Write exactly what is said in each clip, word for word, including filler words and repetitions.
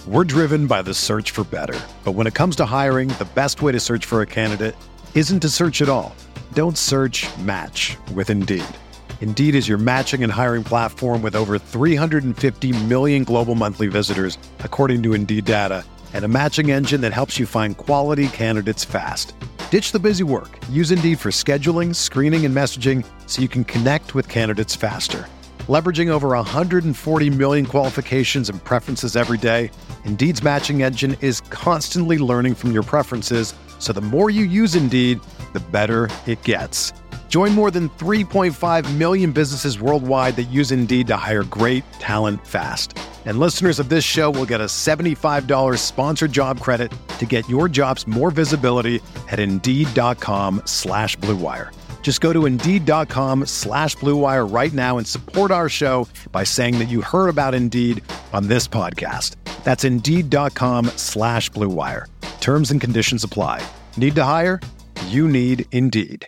We're driven by the search for better. But when it comes to hiring, the best way to search for a candidate isn't to search at all. Don't search, match with Indeed. Indeed is your matching and hiring platform with over three hundred fifty million global monthly visitors, according to Indeed data, and a matching engine that helps you find quality candidates fast. Ditch the busy work. Use Indeed for scheduling, screening, and messaging so you can connect with candidates faster. Leveraging over one hundred forty million qualifications and preferences every day, Indeed's matching engine is constantly learning from your preferences, so the more you use Indeed, the better it gets. Join more than three point five million businesses worldwide that use Indeed to hire great talent fast. And listeners of this show will get a seventy-five dollars sponsored job credit to get your jobs more visibility at Indeed.com slash Blue Wire. Just go to Indeed.com slash Blue Wire right now and support our show by saying that you heard about Indeed on this podcast. That's Indeed.com slash Blue Wire. Terms and conditions apply. Need to hire? You need Indeed.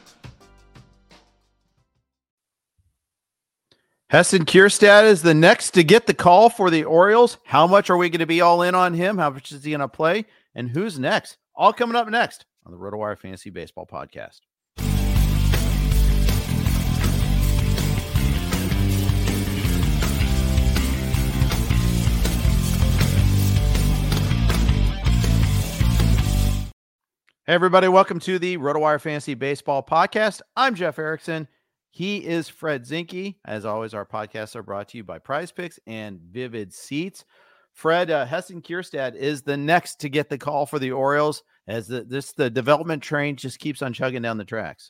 Heston Kjerstad is the next to get the call for the Orioles. How much are we going to be all in on him? How much is he going to play? And who's next? All coming up next on the RotoWire Fantasy Baseball Podcast. Hey, everybody. Welcome to the RotoWire Fantasy Baseball Podcast. I'm Jeff Erickson. He is Fred Zinke. As always, our podcasts are brought to you by Prize Picks and Vivid Seats. Fred, uh, Heston Kjerstad is the next to get the call for the Orioles as the, this the development train just keeps on chugging down the tracks.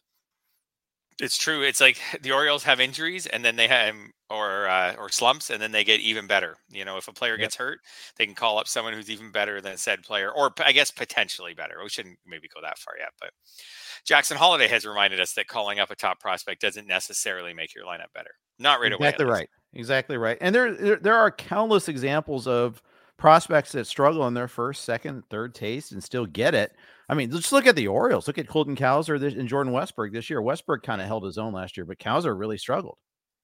It's true. It's like the Orioles have injuries and then they have or uh, or slumps and then they get even better. You know, if a player gets hurt, they can call up someone who's even better than said player, or I guess potentially better. We shouldn't maybe go that far yet, but Jackson Holliday has reminded us that calling up a top prospect doesn't necessarily make your lineup better. Not right away. Exactly right. Exactly right. And there, there there are countless examples of prospects that struggle in their first, second, third taste and still get it. I mean, let's look at the Orioles. Look at Colton Cowser this, and Jordan Westburg this year. Westburg kind of held his own last year, but Cowser really struggled.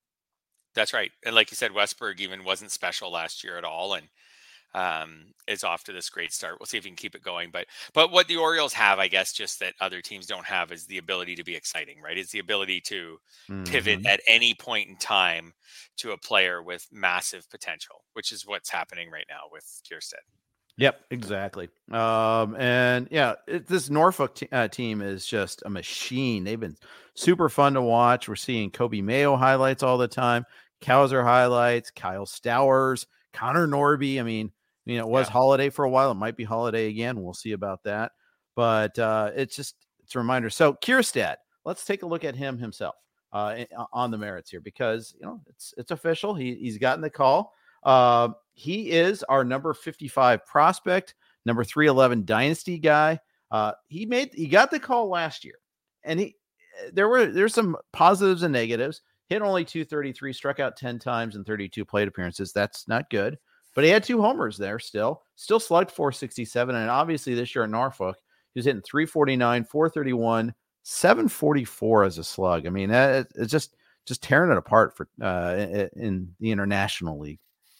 That's right. And like you said, Westburg even wasn't special last year at all. And um, is off to this great start. We'll see if he can keep it going. But but what the Orioles have, I guess, just that other teams don't have is the ability to be exciting, right? It's the ability to mm-hmm. pivot at any point in time to a player with massive potential, which is what's happening right now with Kjerstad. Yep, exactly. Um, and yeah, it, this Norfolk t- uh, team is just a machine. They've been super fun to watch. We're seeing Kobe Mayo highlights all the time, Cowser highlights, Kyle Stowers, Connor Norby. I mean, you know, it was yeah. Holiday for a while. It might be Holiday again. We'll see about that. But uh, it's just it's a reminder. So Kjerstad, let's take a look at him himself uh, on the merits here, because you know it's it's official. He he's gotten the call. Uh, he is our number fifty-five prospect, number three eleven dynasty guy. Uh, he made he got the call last year, and he there were there's some positives and negatives. Hit only two thirty-three, struck out ten times in thirty-two plate appearances. That's not good, but he had two homers there. Still, still slugged four sixty-seven, and obviously this year at Norfolk, he was hitting three forty-nine, four thirty-one, seven forty-four as a slug. I mean, that, it's just just tearing it apart for uh, in the International League.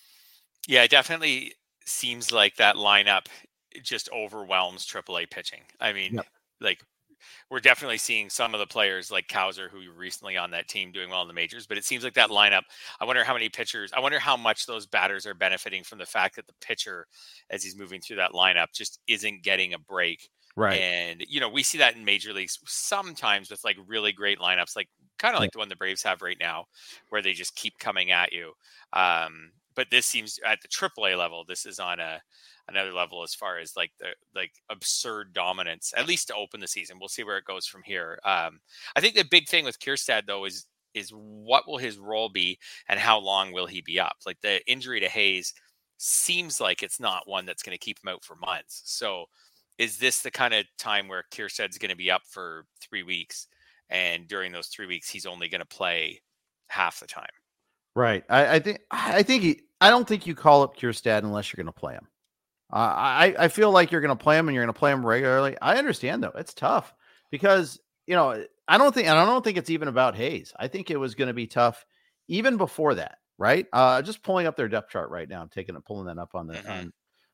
Yeah, it definitely seems like that lineup just overwhelms triple A pitching. I mean, yep. like we're definitely seeing some of the players like Cowser, who were recently on that team, doing well in the majors, but it seems like that lineup, I wonder how many pitchers, I wonder how much those batters are benefiting from the fact that the pitcher, as he's moving through that lineup, just isn't getting a break. Right. And, you know, we see that in major leagues sometimes with like really great lineups, like kind of like yeah. the one the Braves have right now, where they just keep coming at you. Um, But this seems at the triple A level, this is on a another level as far as like the like absurd dominance, at least to open the season. We'll see where it goes from here. Um, I think the big thing with Kjerstad though is is what will his role be and how long will he be up? Like the injury to Hayes seems like it's not one that's going to keep him out for months. So is this the kind of time where Kjerstad's going to be up for three weeks, and during those three weeks he's only going to play half the time? Right. I, I think, I think, he, I don't think you call up Kjerstad unless you're going to play him. Uh, I, I feel like you're going to play him and you're going to play him regularly. I understand though. It's tough because, you know, I don't think, and I don't think it's even about Hayes. I think it was going to be tough even before that. Right. Uh, just pulling up their depth chart right now. I'm taking it, pulling that up on the, mm-hmm. on,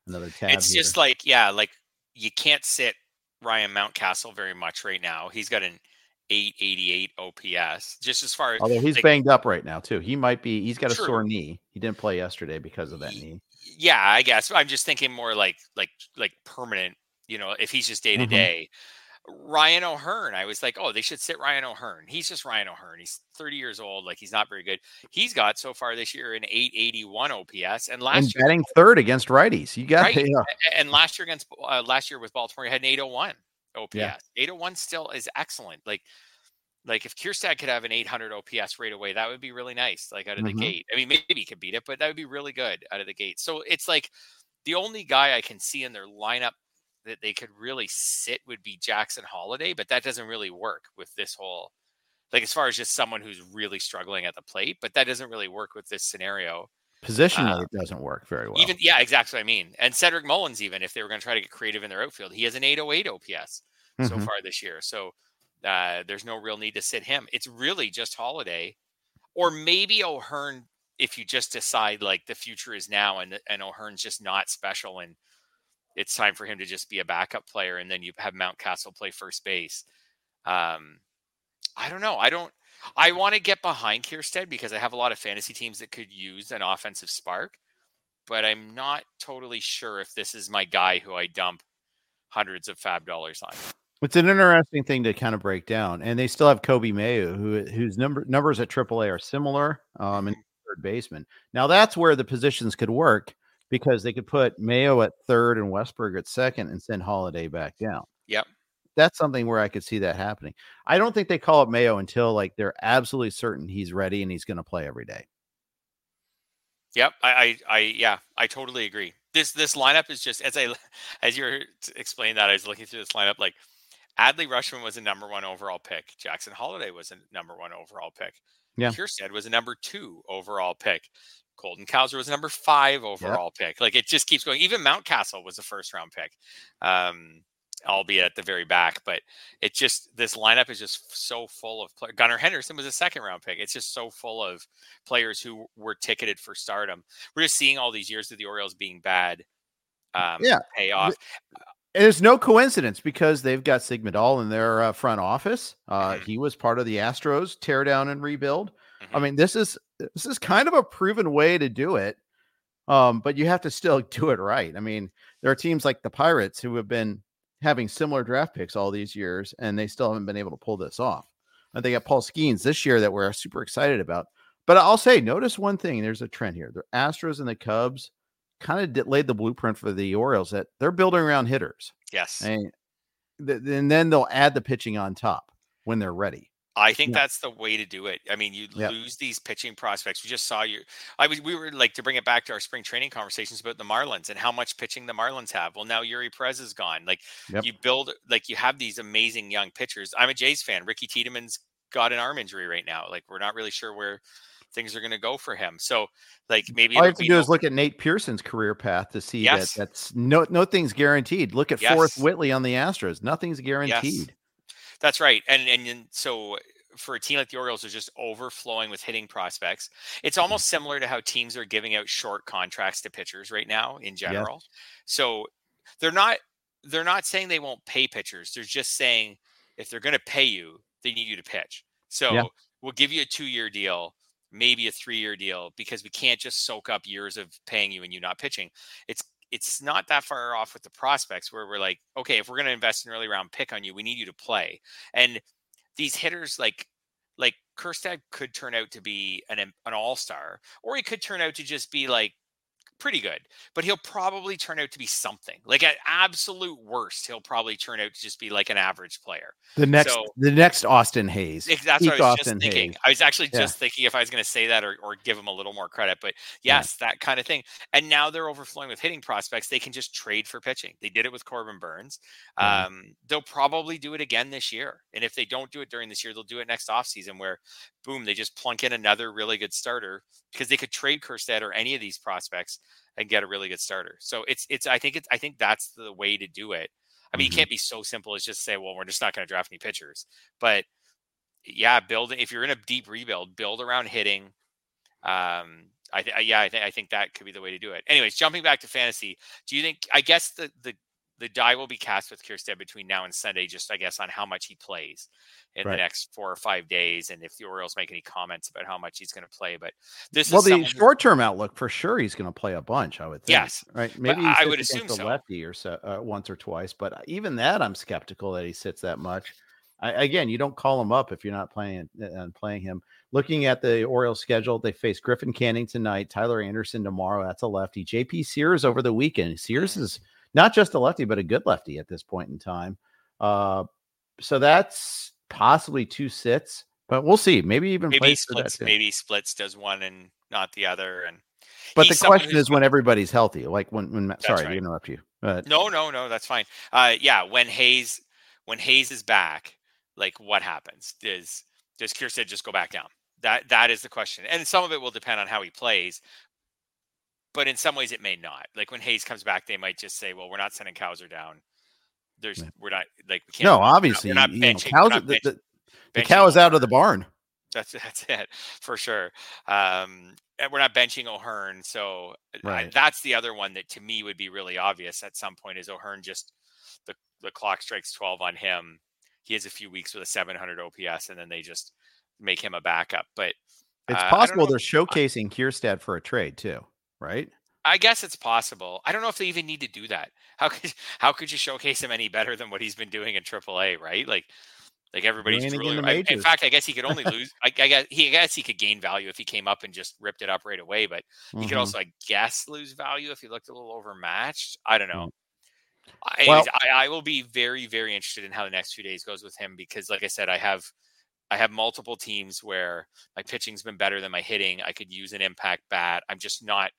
Another tab It's here. just like, yeah, like you can't sit Ryan Mountcastle very much right now. He's got an eight eighty-eight O P S. Just as far as Although he's like, banged up right now too. He might be. He's got a sore true. knee. He didn't play yesterday because of that knee. Yeah, I guess. I'm just thinking more like like like permanent. You know, if he's just day to day. Ryan O'Hearn, I was like, oh, they should sit Ryan O'Hearn. He's just Ryan O'Hearn. He's thirty years old. Like, he's not very good. He's got so far this year an eight eighty-one O P S, and last and year batting third against righties. You got right. yeah. And last year against uh, last year with Baltimore, he had an eight oh one O P S. Yeah. eight oh one still is excellent. Like, like if Kierstad could have an eight hundred O P S right away, that would be really nice. Like out of Mm-hmm. the gate. I mean, maybe he could beat it, but that would be really good out of the gate. So it's like the only guy I can see in their lineup that they could really sit would be Jackson Holiday, but that doesn't really work with this whole, like, as far as just someone who's really struggling at the plate, but that doesn't really work with this scenario. Positionally, Um, it doesn't work very well. Even, yeah, exactly what I mean. And Cedric Mullins, even if they were going to try to get creative in their outfield, he has an eight oh eight O P S so Mhm. far this year. So uh, there's no real need to sit him. It's really just Holiday, or maybe O'Hearn if you just decide like the future is now and and O'Hearn's just not special and it's time for him to just be a backup player, and then you have Mountcastle play first base. Um, I don't know. I don't. I want to get behind Kierstead because I have a lot of fantasy teams that could use an offensive spark, but I'm not totally sure if this is my guy who I dump hundreds of fab dollars on. It's an interesting thing to kind of break down, and they still have Kobe Mayu, who whose number numbers at triple A are similar, um, and third baseman. Now that's where the positions could work because they could put Mayo at third and Westberg at second and send Holiday back down. Yep. That's something where I could see that happening. I don't think they call up Mayo until like they're absolutely certain he's ready and he's going to play every day. Yep. I, I, I, yeah, I totally agree. This, this lineup is just, as I, as you're explaining that, I was looking through this lineup, like Adley Rutschman was a number one overall pick. Jackson Holiday was a number one overall pick. Yeah. Kierstead was a number two overall pick. Colton Cowser was a number five overall yep. pick. Like it just keeps going. Even Mountcastle was a first round pick. Um, albeit at the very back, but it just, this lineup is just so full of players. Gunnar Henderson was a second round pick. It's just so full of players who were ticketed for stardom. We're just seeing all these years of the Orioles being bad um, yeah. pay off. It's no coincidence because they've got Sigmadal in their uh, front office. Uh, mm-hmm. He was part of the Astros tear down and rebuild. Mm-hmm. I mean, this is, this is kind of a proven way to do it. Um, but you have to still do it right. I mean, there are teams like the Pirates who have been having similar draft picks all these years, and they still haven't been able to pull this off. And they got Paul Skeens this year that we're super excited about. But I'll say, notice one thing. There's a trend here. The Astros and the Cubs kind of laid the blueprint for the Orioles that they're building around hitters. Yes. And, th- and then they'll add the pitching on top when they're ready. I think yeah. that's the way to do it. I mean, you yep. lose these pitching prospects. We just saw you. I was, we were like, to bring it back to our spring training conversations about the Marlins and how much pitching the Marlins have. Well, now Yuri Perez is gone. Like yep. you build, like you have these amazing young pitchers. I'm a Jays fan. Ricky Tiedemann's got an arm injury right now. Like we're not really sure where things are going to go for him. So like maybe all you have to do no- is look at Nate Pearson's career path to see yes. that that's no, nothing's guaranteed. Look at yes. Forrest Whitley on the Astros. Nothing's guaranteed. Yes. That's right. And, and, and so, for a team like the Orioles is just overflowing with hitting prospects. It's almost similar to how teams are giving out short contracts to pitchers right now in general. Yes. So they're not, they're not saying they won't pay pitchers. They're just saying if they're going to pay you, they need you to pitch. So yeah. we'll give you a two-year deal, maybe a three-year deal, because we can't just soak up years of paying you and you not pitching. It's, it's not that far off with the prospects where we're like, okay, if we're going to invest an early round pick on you, we need you to play. And these hitters like like Kierstad could turn out to be an an all-star, or he could turn out to just be like pretty good, but he'll probably turn out to be something. Like at absolute worst, he'll probably turn out to just be like an average player. The next, so, the next Austin Hayes. That's what I was Austin just thinking. Hayes. I was actually yeah. just thinking if I was going to say that or, or give him a little more credit, but yes, yeah. that kind of thing. And now they're overflowing with hitting prospects. They can just trade for pitching. They did it with Corbin Burns. Mm-hmm. Um, they'll probably do it again this year. And if they don't do it during this year, they'll do it next offseason where boom, they just plunk in another really good starter because they could trade Kierstad or any of these prospects and get a really good starter. So it's, it's, I think it's, I think that's the way to do it. I mean, mm-hmm. you can't be so simple as just say, well, we're just not going to draft any pitchers, but yeah, build, if you're in a deep rebuild, build around hitting, um, I th- yeah, I think I think that could be the way to do it. Anyways, jumping back to fantasy, do you think? I guess the the the die will be cast with Kierstead between now and Sunday, just I guess on how much he plays in right. the next four or five days, and if the Orioles make any comments about how much he's going to play. But this well, is the short term outlook for sure he's going to play a bunch. I would think. Yes, right. Maybe I would assume so. Lefty or so uh, once or twice, but even that I'm skeptical that he sits that much. I, again, you don't call him up if you're not playing and uh, playing him. Looking at the Orioles schedule, they face Griffin Canning tonight, Tyler Anderson tomorrow. That's a lefty. J P Sears over the weekend. Sears is not just a lefty, but a good lefty at this point in time. Uh, so that's possibly two sits, but we'll see. Maybe even maybe splits. Maybe splits does one and not the other. And but the question is when everybody's healthy. Like when when sorry right. to interrupt you. But, no, no, no, that's fine. Uh, yeah, when Hayes when Hayes is back. Like what happens? Does does Kierstead just go back down? That that is the question. And some of it will depend on how he plays. But in some ways it may not. Like when Hayes comes back, they might just say, well, we're not sending Cowser down. There's yeah. we're not like we can't No, obviously we're not, we're not benching, know, we're not the, bench, the, the cow is out of the barn. That's that's it for sure. Um, and we're not benching O'Hearn. So right. I, that's the other one that to me would be really obvious at some point is O'Hearn just the, the clock strikes twelve on him. He has a few weeks with a seven hundred O P S, and then they just make him a backup. But it's uh, possible they're showcasing Kierstead for a trade too, right? I guess it's possible. I don't know if they even need to do that. How could how could you showcase him any better than what he's been doing in triple A, right? Like, like everybody's drooling. I, in fact, I guess he could only lose. I, I guess he I guess he could gain value if he came up and just ripped it up right away. But he mm-hmm. could also, I guess, lose value if he looked a little overmatched. I don't know. Mm-hmm. Anyways, well, I, I will be very, very interested in how the next few days goes with him because, like I said, I have I have multiple teams where my pitching's been better than my hitting. I could use an impact bat. I'm just not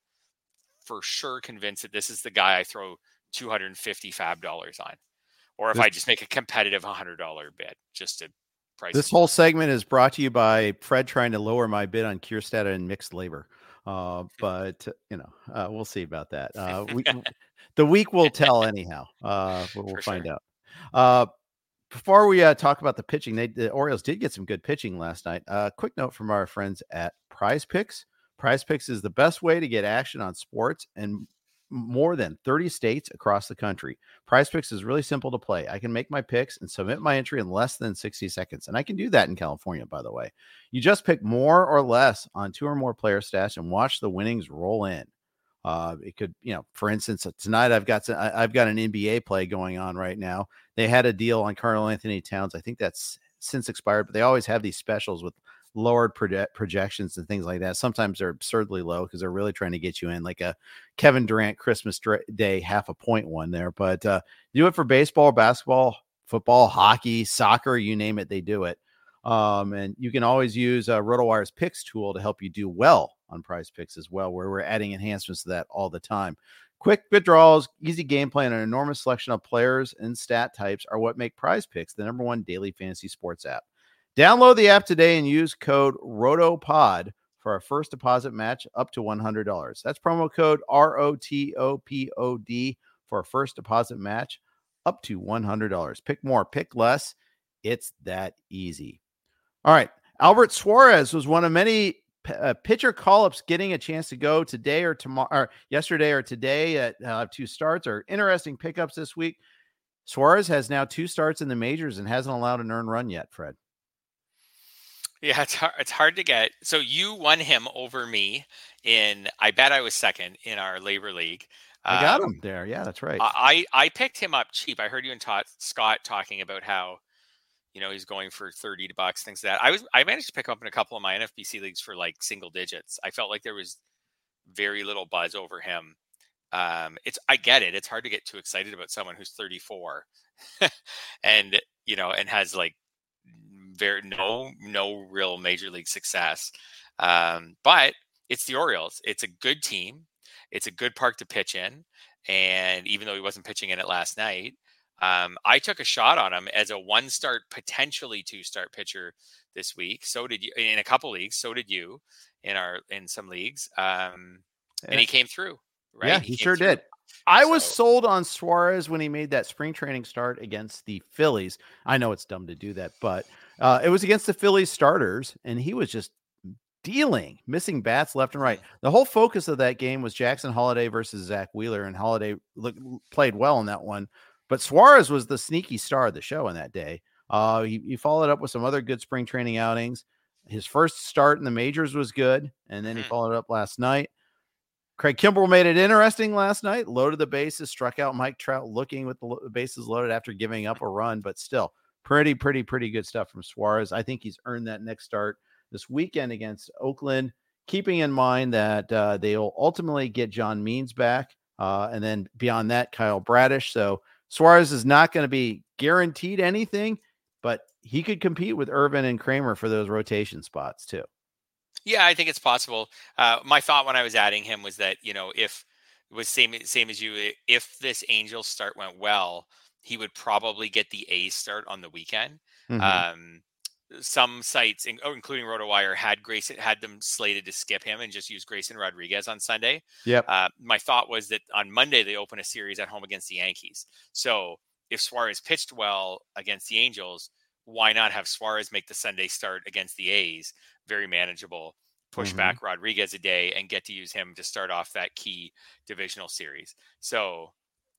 for sure convinced that this is the guy I throw two hundred fifty fab dollars on, or if this, I just make a competitive one hundred dollars bid just to price. This whole segment is brought to you by Fred trying to lower my bid on Kierstead and mixed labor. Uh, but you know, uh, we'll see about that. Uh, we. The week will tell anyhow. Uh, we'll, we'll find sure. out. Uh, before we uh, talk about the pitching, they, the Orioles did get some good pitching last night. Uh, quick note from our friends at Prize Picks. Prize Picks is the best way to get action on sports in more than thirty states across the country. Prize Picks is really simple to play. I can make my picks and submit my entry in less than sixty seconds. And I can do that in California, by the way. You just pick more or less on two or more player stats and watch the winnings roll in. Uh, it could, you know, for instance, tonight I've got, I've got an N B A play going on right now. They had a deal on Karl Anthony Towns. I think that's since expired, but they always have these specials with lowered proje- projections and things like that. Sometimes they're absurdly low because they're really trying to get you in like a Kevin Durant Christmas Day, half a point one there, but uh, do it for baseball, basketball, football, hockey, soccer, you name it, they do it. Um, and you can always use uh, RotoWire's picks tool to help you do well on Prize Picks as well, where we're adding enhancements to that all the time. Quick withdrawals, easy gameplay, and an enormous selection of players and stat types are what make Prize Picks the number one daily fantasy sports app. Download the app today and use code ROTOPOD for our first deposit match up to one hundred dollars. That's promo code R O T O P O D for a first deposit match up to one hundred dollars. Pick more, pick less. It's that easy. All right. Albert Suarez was one of many uh, pitcher call-ups getting a chance to go today or tomorrow, or yesterday or today at uh, two starts or interesting pickups this week. Suarez has now two starts in the majors and hasn't allowed an earned run yet, Fred. Yeah, it's hard, it's hard to get. So you won him over me in, I bet I was second in our labor league. I got um, him there. Yeah, that's right. I, I picked him up cheap. I heard you and Todd, Scott talking about how, you know, he's going for thirty bucks, things like that. I was, I managed to pick up in a couple of my N F B C leagues for like single digits. I felt like there was very little buzz over him. Um, it's, I get it. It's hard to get too excited about someone who's thirty-four and, you know, and has like very, no, no real major league success. Um, but it's the Orioles. It's a good team. It's a good park to pitch in. And even though he wasn't pitching in it last night, Um, I took a shot on him as a one start, potentially two start pitcher this week. So did you in a couple leagues. So did you in our, in some leagues. Um, yeah. And he came through, right? Yeah, he, he sure through. did. I so. was sold on Suarez when he made that spring training start against the Phillies. I know it's dumb to do that, but uh, it was against the Phillies starters and he was just dealing, missing bats left and right. The whole focus of that game was Jackson Holiday versus Zach Wheeler, and Holiday look, played well in that one. But Suarez was the sneaky star of the show on that day. Uh, he, he followed up with some other good spring training outings. His first start in the majors was good, and then he followed up last night. Craig Kimbrell made it interesting last night, loaded the bases, struck out Mike Trout looking with the lo- bases loaded after giving up a run, but still pretty, pretty, pretty good stuff from Suarez. I think he's earned that next start this weekend against Oakland, keeping in mind that uh, they'll ultimately get John Means back. Uh, and then beyond that, Kyle Bradish. So Suarez is not going to be guaranteed anything, but he could compete with Irvin and Kramer for those rotation spots too. Yeah, I think it's possible. Uh, my thought when I was adding him was that, you know, if it was same, same as you, if this Angels start went well, he would probably get the A start on the weekend. Mm-hmm. Um, some sites, including RotoWire, had Grayson had them slated to skip him and just use Grayson Rodriguez on Sunday. Yep. Uh, my thought was that on Monday they open a series at home against the Yankees. So if Suarez pitched well against the Angels, why not have Suarez make the Sunday start against the A's? Very manageable. Push mm-hmm. back Rodriguez a day and get to use him to start off that key divisional series. So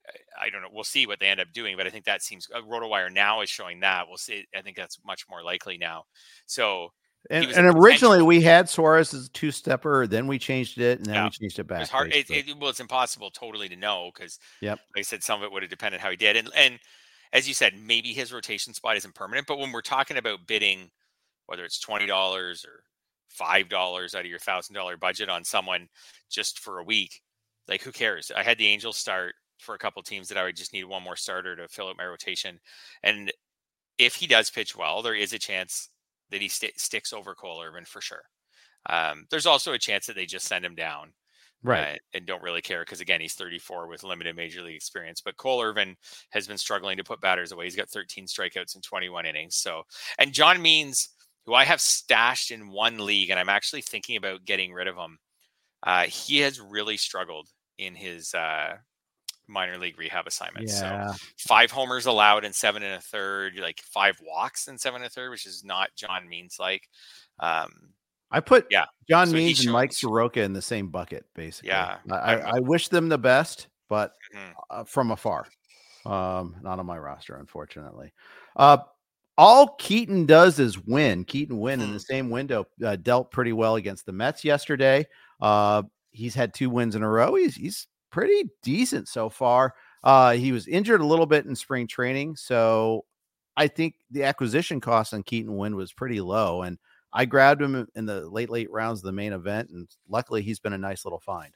I don't know. We'll see what they end up doing, but I think that seems uh, RotoWire now is showing that. We'll see. I think that's much more likely now. So, and, and originally we had Suarez as a two stepper, then we changed it, and then yeah. we changed it back. It's hard. It, it, well, it's impossible totally to know because, yep. like I said, some of it would have depended how he did. And, and as you said, maybe his rotation spot isn't permanent, but when we're talking about bidding, whether it's twenty dollars or five dollars out of your one thousand dollars budget on someone just for a week, like who cares? I had the Angels start for a couple teams that I would just need one more starter to fill out my rotation. And if he does pitch well, there is a chance that he st- sticks over Cole Irvin for sure. Um, there's also a chance that they just send him down. Right. Uh, and don't really care because, again, he's thirty-four with limited major league experience. But Cole Irvin has been struggling to put batters away. He's got thirteen strikeouts in twenty-one innings. So, and John Means, who I have stashed in one league, and I'm actually thinking about getting rid of him, uh, he has really struggled in his uh, minor league rehab assignments. Yeah. So five homers allowed in seven and a third, like five walks in seven and a third, which is not John Means like. Um, I put yeah. John so Means and Mike Soroka in the same bucket, basically. Yeah. I, I wish them the best, but mm-hmm. uh, from afar. Um, not on my roster, unfortunately. Uh, all Keaton does is win. Keaton win mm-hmm. in the same window, uh, dealt pretty well against the Mets yesterday. Uh, he's had two wins in a row. He's, he's pretty decent so far. Uh, he was injured a little bit in spring training, so I think the acquisition cost on Keaton Winn was pretty low, and I grabbed him in the late, late rounds of the main event, and luckily he's been a nice little find.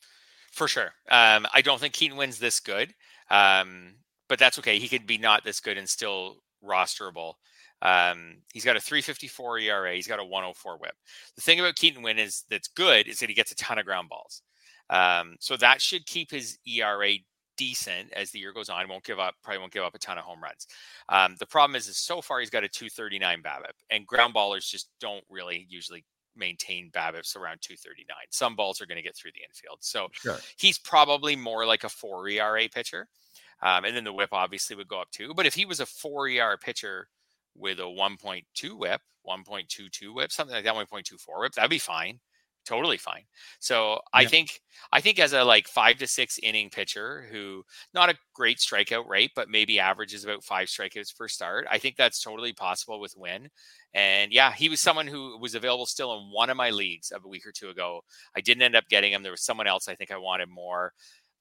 For sure. Um, I don't think Keaton Winn's this good, um, but that's okay. He could be not this good and still rosterable. Um, he's got a three fifty-four E R A. He's got a one oh four whip. The thing about Keaton Winn is that's good is that he gets a ton of ground balls. Um, so that should keep his E R A decent as the year goes on. Won't give up, probably won't give up a ton of home runs. Um, the problem is, is so far he's got a two thirty-nine BABIP, and ground ballers just don't really usually maintain BABIPs around two thirty-nine. Some balls are going to get through the infield. So sure. He's probably more like a four E R A pitcher. Um, and then the whip obviously would go up too. But if he was a four E R A pitcher with a one point two whip, one point two two whip, something like that, one point two four whip, that'd be fine. Totally fine. So yeah. I think, I think as a like five to six inning pitcher who not a great strikeout rate, but maybe averages about five strikeouts per start. I think that's totally possible with Winn. And yeah, he was someone who was available still in one of my leagues a week or two ago. I didn't end up getting him. There was someone else I think I wanted more.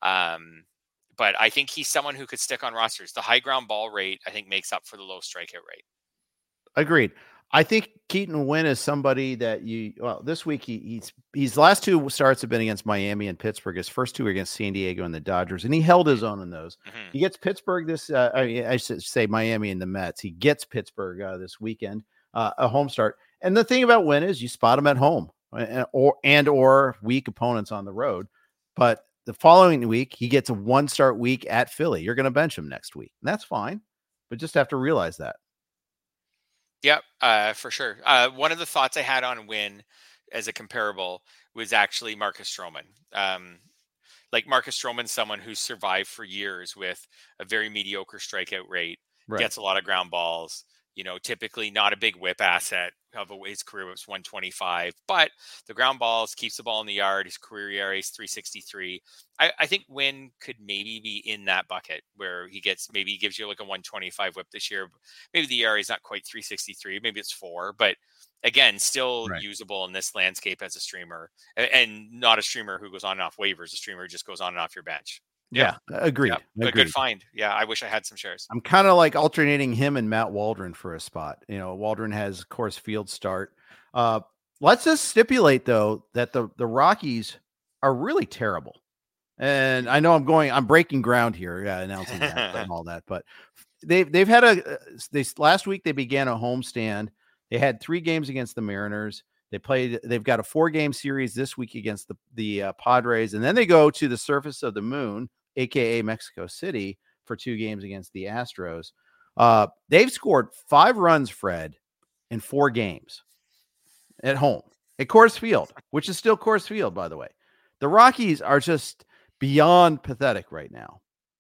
Um, but I think he's someone who could stick on rosters. The high ground ball rate, I think, makes up for the low strikeout rate. Agreed. I think Keaton Winn is somebody that you, well, this week he, he's, he's last two starts have been against Miami and Pittsburgh. His first two were against San Diego and the Dodgers, and he held his own in those. Mm-hmm. He gets Pittsburgh this, uh, I, I should say Miami and the Mets. He gets Pittsburgh uh, this weekend, uh, a home start. And the thing about Winn is you spot him at home and, or, and, or weak opponents on the road. But the following week, he gets a one start week at Philly. You're going to bench him next week. And that's fine, but just have to realize that. Yep, uh, for sure. Uh, one of the thoughts I had on Winn as a comparable was actually Marcus Stroman. Um, like Marcus Stroman's someone who's survived for years with a very mediocre strikeout rate, right. Gets a lot of ground balls, You know, typically not a big whip asset. Of a, his career was one twenty-five, but the ground balls, keeps the ball in the yard. His career E R A is three sixty-three. I, I think Wynn could maybe be in that bucket where he gets, maybe he gives you like a one twenty-five whip this year. Maybe the E R A is not quite three sixty-three. Maybe it's four, but again, still right. usable in this landscape as a streamer, and not a streamer who goes on and off waivers. A streamer who just goes on and off your bench. Yeah, yeah. Agreed. Yeah. A good find. Yeah, I wish I had some shares. I'm kind of like alternating him and Matt Waldron for a spot. You know, Waldron has Coors Field start. Uh, let's just stipulate though that the the Rockies are really terrible. And I know I'm going, I'm breaking ground here, yeah, announcing that and all that, but they've they've had a they last week they began a homestand. They had three games against the Mariners. They played. They've got a four game series this week against the the uh, Padres, and then they go to the surface of the moon, aka Mexico City, for two games against the Astros. Uh, they've scored five runs, Fred, in four games at home at Coors Field, which is still Coors Field, by the way. The Rockies are just beyond pathetic right now.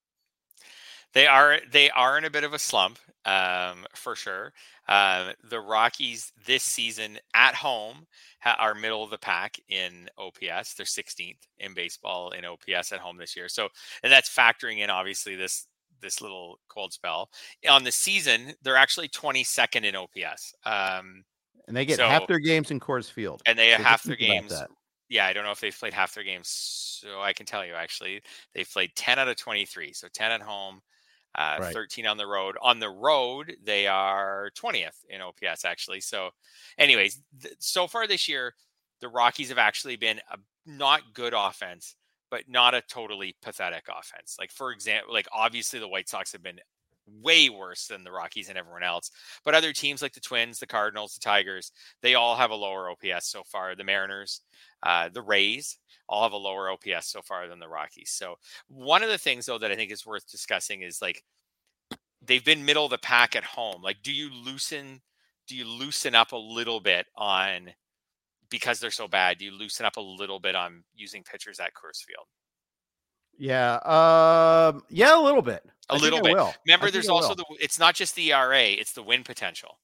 They are they are in a bit of a slump, um, for sure. Uh, the Rockies this season at home ha- are middle of the pack in O P S. They're sixteenth in baseball in O P S at home this year. So, and that's factoring in obviously this this little cold spell. On the season, they're actually twenty-second in O P S. Um, and they get so, half their games in Coors Field. And they have so half their games. Yeah, I don't know if they've played half their games. So I can tell you actually, they've played ten out of twenty-three. So ten at home. Uh, right. thirteen on the road. On the road, they are twentieth in O P S, actually. So, anyways, th- so far this year, the Rockies have actually been a not good offense, but not a totally pathetic offense. Like, for example, like obviously the White Sox have been way worse than the Rockies and everyone else. But other teams like the Twins, the Cardinals, the Tigers, they all have a lower O P S so far. The Mariners, uh, the Rays, all have a lower O P S so far than the Rockies. So one of the things, though, that I think is worth discussing is like they've been middle of the pack at home. Like, do you loosen, do you loosen up a little bit on, because they're so bad, do you loosen up a little bit on using pitchers at Coors Field? Yeah. Um, yeah, a little bit. A I little bit. Will. Remember, there's also the, it's not just the E R A, it's the win potential,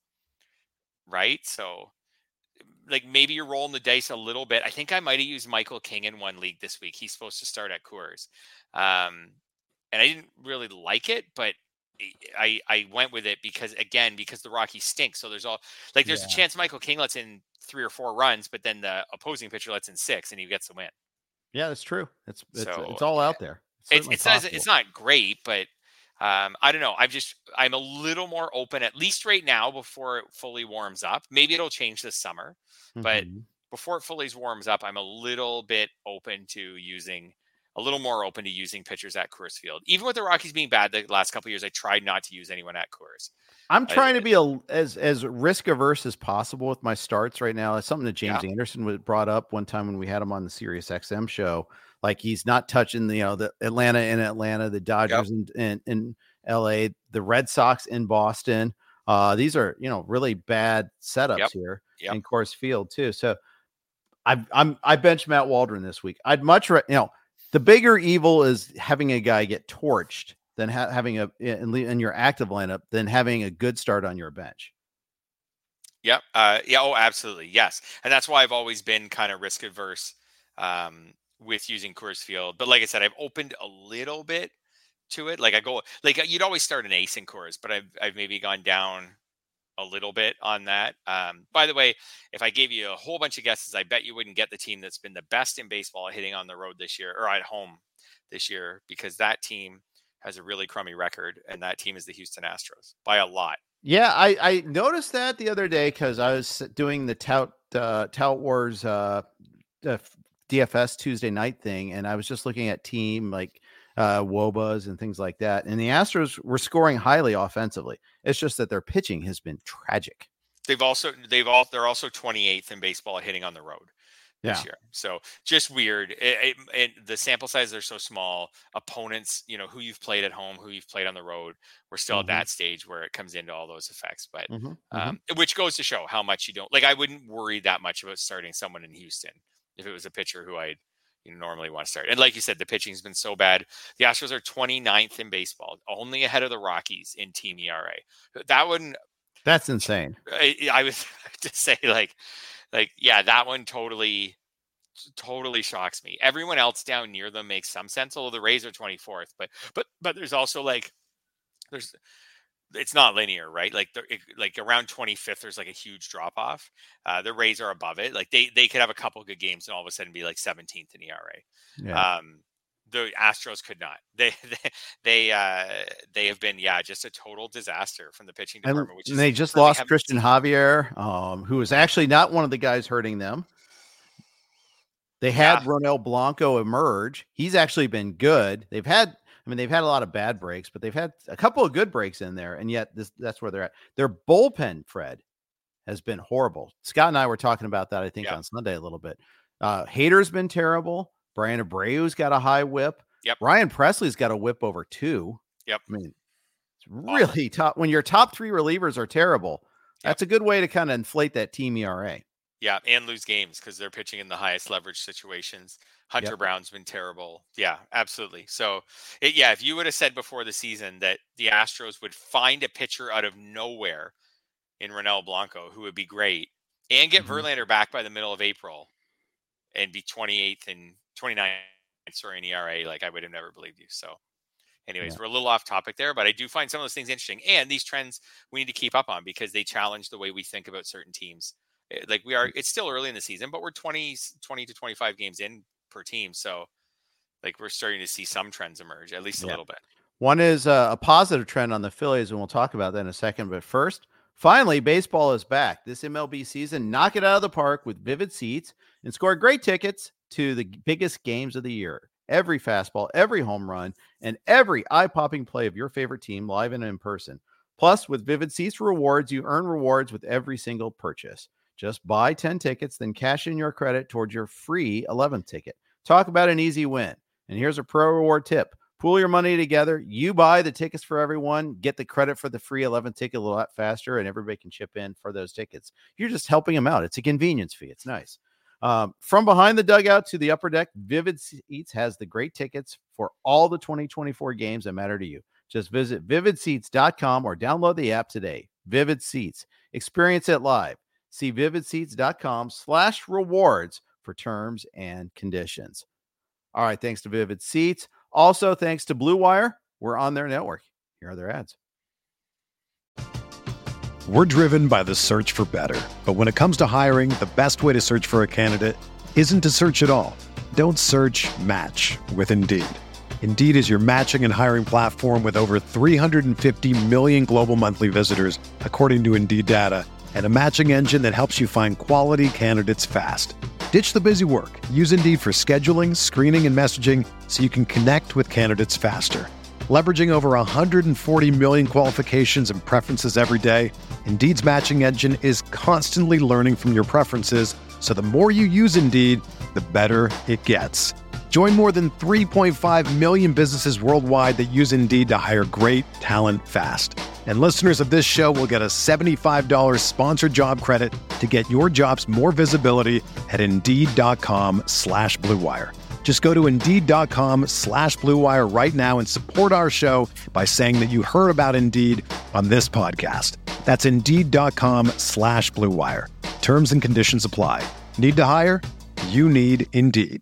right? So like maybe you're rolling the dice a little bit. I think I might have used Michael King in one league this week. He's supposed to start at Coors. Um, and I didn't really like it, but I, I went with it because again, because the Rockies stink. So there's all like, there's yeah. a chance Michael King lets in three or four runs, but then the opposing pitcher lets in six and he gets the win. Yeah, that's true. It's, it's, so, it's all out there. It's, it's, it's, it's not great, but um, I don't know. I'm just, I'm a little more open, at least right now, before it fully warms up. Maybe it'll change this summer, mm-hmm. but before it fully warms up, I'm a little bit open to using a little more open to using pitchers at Coors Field. Even with the Rockies being bad the last couple of years, I tried not to use anyone at Coors. I'm trying I, to be a, as as risk averse as possible with my starts right now. It's something that James yeah. Anderson was brought up one time when we had him on the Sirius X M show. Like he's not touching the, you know, the Atlanta in Atlanta, the Dodgers yep. in, in in L A, the Red Sox in Boston. Uh, these are, you know, really bad setups yep. here yep. in Coors Field too. So I I'm I benched Matt Waldron this week. I'd much re- you know. The bigger evil is having a guy get torched than ha- having a in, in your active lineup than having a good start on your bench. Yep. Uh, yeah. Oh, absolutely. Yes. And that's why I've always been kind of risk adverse um, with using Coors Field. But like I said, I've opened a little bit to it. Like I go, like you'd always start an ace in Coors, but I've I've maybe gone down a little bit on that. Um, by the way, if I gave you a whole bunch of guesses, I bet you wouldn't get the team that's been the best in baseball hitting on the road this year or at home this year, because that team has a really crummy record, and that team is the Houston Astros by a lot. Yeah, I, I noticed that the other day because I was doing the Tout uh, Tout Wars uh, uh, D F S Tuesday night thing, and I was just looking at team like uh, Wobas and things like that. And the Astros were scoring highly offensively. It's just that their pitching has been tragic. They've also they've all they're also twenty-eighth in baseball at hitting on the road this yeah. year. So just weird. It, it, it, the sample sizes are so small. Opponents, you know, who you've played at home, who you've played on the road. We're still mm-hmm. at that stage where it comes into all those effects. But mm-hmm. um, which goes to show how much you don't like. I wouldn't worry that much about starting someone in Houston if it was a pitcher who I'd you normally want to start. And like you said, the pitching's been so bad. The Astros are twenty-ninth in baseball, only ahead of the Rockies in team E R A. That wouldn't, That's insane. I, I was to say like, like, yeah, that one totally, totally shocks me. Everyone else down near them makes some sense. Although the Rays are twenty-fourth, but, but, but there's also like, there's, it's not linear, right? Like, it, like around twenty-fifth, there's like a huge drop off. Uh, the Rays are above it. Like they, they could have a couple good games and all of a sudden be like seventeenth in E R A. Yeah. Um, the Astros could not. They, they, they, uh, they have been, yeah, just a total disaster from the pitching department. And, which and is they just really lost Christian seen. Javier, um, who was actually not one of the guys hurting them. They had Yeah. Ronel Blanco emerge. He's actually been good. They've had, I mean, they've had a lot of bad breaks, but they've had a couple of good breaks in there. And yet this, that's where they're at. Their bullpen, Fred, has been horrible. Scott and I were talking about that, I think, yeah. on Sunday a little bit. Uh, Hader's been terrible. Brian Abreu's got a high whip. Yep. Ryan Presley's got a whip over two. Yep. I mean, it's really top. When your top three relievers are terrible, yep. that's a good way to kind of inflate that team E R A. Yeah, and lose games because they're pitching in the highest leverage situations. Hunter Yep. Brown's been terrible. Yeah, absolutely. So, it, yeah, if you would have said before the season that the Astros would find a pitcher out of nowhere in Ronel Blanco who would be great and get Mhm. Verlander back by the middle of April and be twenty-eighth and twenty-ninth, sorry, in E R A, like I would have never believed you. So, anyways, Yeah. we're a little off topic there, but I do find some of those things interesting. And these trends we need to keep up on because they challenge the way we think about certain teams. Like we are, it's still early in the season, but we're twenty, twenty to twenty-five games in per team. So like we're starting to see some trends emerge, at least a Yeah. little bit. One is uh, a positive trend on the Phillies, and we'll talk about that in a second. But first, finally, baseball is back. This M L B season, knock it out of the park with Vivid Seats and score great tickets to the biggest games of the year. Every fastball, every home run, and every eye-popping play of your favorite team live and in person. Plus, with Vivid Seats rewards, you earn rewards with every single purchase. Just buy ten tickets, then cash in your credit towards your free eleventh ticket. Talk about an easy win. And here's a pro reward tip. Pool your money together. You buy the tickets for everyone, get the credit for the free eleventh ticket a lot faster, and everybody can chip in for those tickets. You're just helping them out. It's a convenience fee. It's nice. Um, from behind the dugout to the upper deck, Vivid Seats has the great tickets for all the twenty twenty-four games that matter to you. Just visit vivid seats dot com or download the app today. Vivid Seats. Experience it live. See vivid seats dot com slash rewards for terms and conditions. All right. Thanks to Vivid Seats. Also, thanks to Blue Wire. We're on their network. Here are their ads. We're driven by the search for better. But when it comes to hiring, the best way to search for a candidate isn't to search at all. Don't search, match with Indeed. Indeed is your matching and hiring platform with over three hundred fifty million global monthly visitors, according to Indeed data, and a matching engine that helps you find quality candidates fast. Ditch the busy work. Use Indeed for scheduling, screening, and messaging so you can connect with candidates faster. Leveraging over one hundred forty million qualifications and preferences every day, Indeed's matching engine is constantly learning from your preferences, so the more you use Indeed, the better it gets. Join more than three point five million businesses worldwide that use Indeed to hire great talent fast. And listeners of this show will get a seventy-five dollars sponsored job credit to get your jobs more visibility at Indeed.com slash Blue Wire. Just go to Indeed.com slash Blue Wire right now and support our show by saying that you heard about Indeed on this podcast. That's Indeed.com slash Blue Wire. Terms and conditions apply. Need to hire? You need Indeed.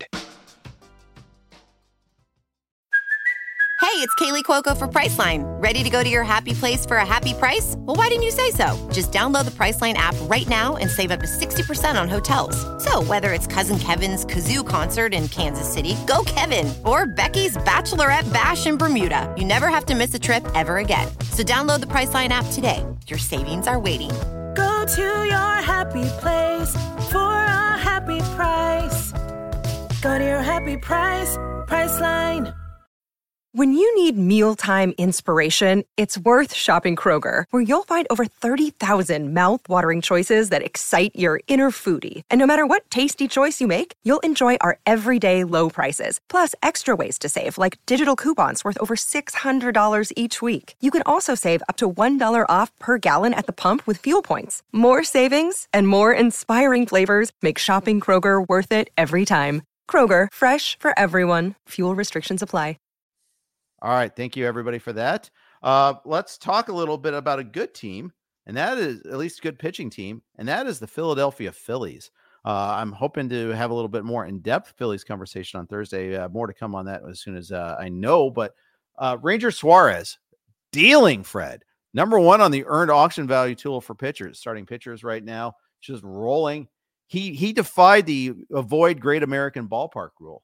Hey, it's Kaylee Cuoco for Priceline. Ready to go to your happy place for a happy price? Well, why didn't you say so? Just download the Priceline app right now and save up to sixty percent on hotels. So whether it's Cousin Kevin's Kazoo Concert in Kansas City, go Kevin, or Becky's Bachelorette Bash in Bermuda, you never have to miss a trip ever again. So download the Priceline app today. Your savings are waiting. Go to your happy place for a happy price. Go to your happy price, Priceline. When you need mealtime inspiration, it's worth shopping Kroger, where you'll find over thirty thousand mouth-watering choices that excite your inner foodie. And no matter what tasty choice you make, you'll enjoy our everyday low prices, plus extra ways to save, like digital coupons worth over six hundred dollars each week. You can also save up to one dollar off per gallon at the pump with fuel points. More savings and more inspiring flavors make shopping Kroger worth it every time. Kroger, fresh for everyone. Fuel restrictions apply. All right. Thank you, everybody, for that. Uh, let's talk a little bit about a good team and that is at least a good pitching team, and that is the Philadelphia Phillies. Uh, I'm hoping to have a little bit more in-depth Phillies conversation on Thursday. Uh, more to come on that as soon as uh, I know. But uh, Ranger Suarez dealing, Fred, number one on the earned auction value tool for pitchers, starting pitchers right now, just rolling. He he defied the avoid Great American Ballpark rule.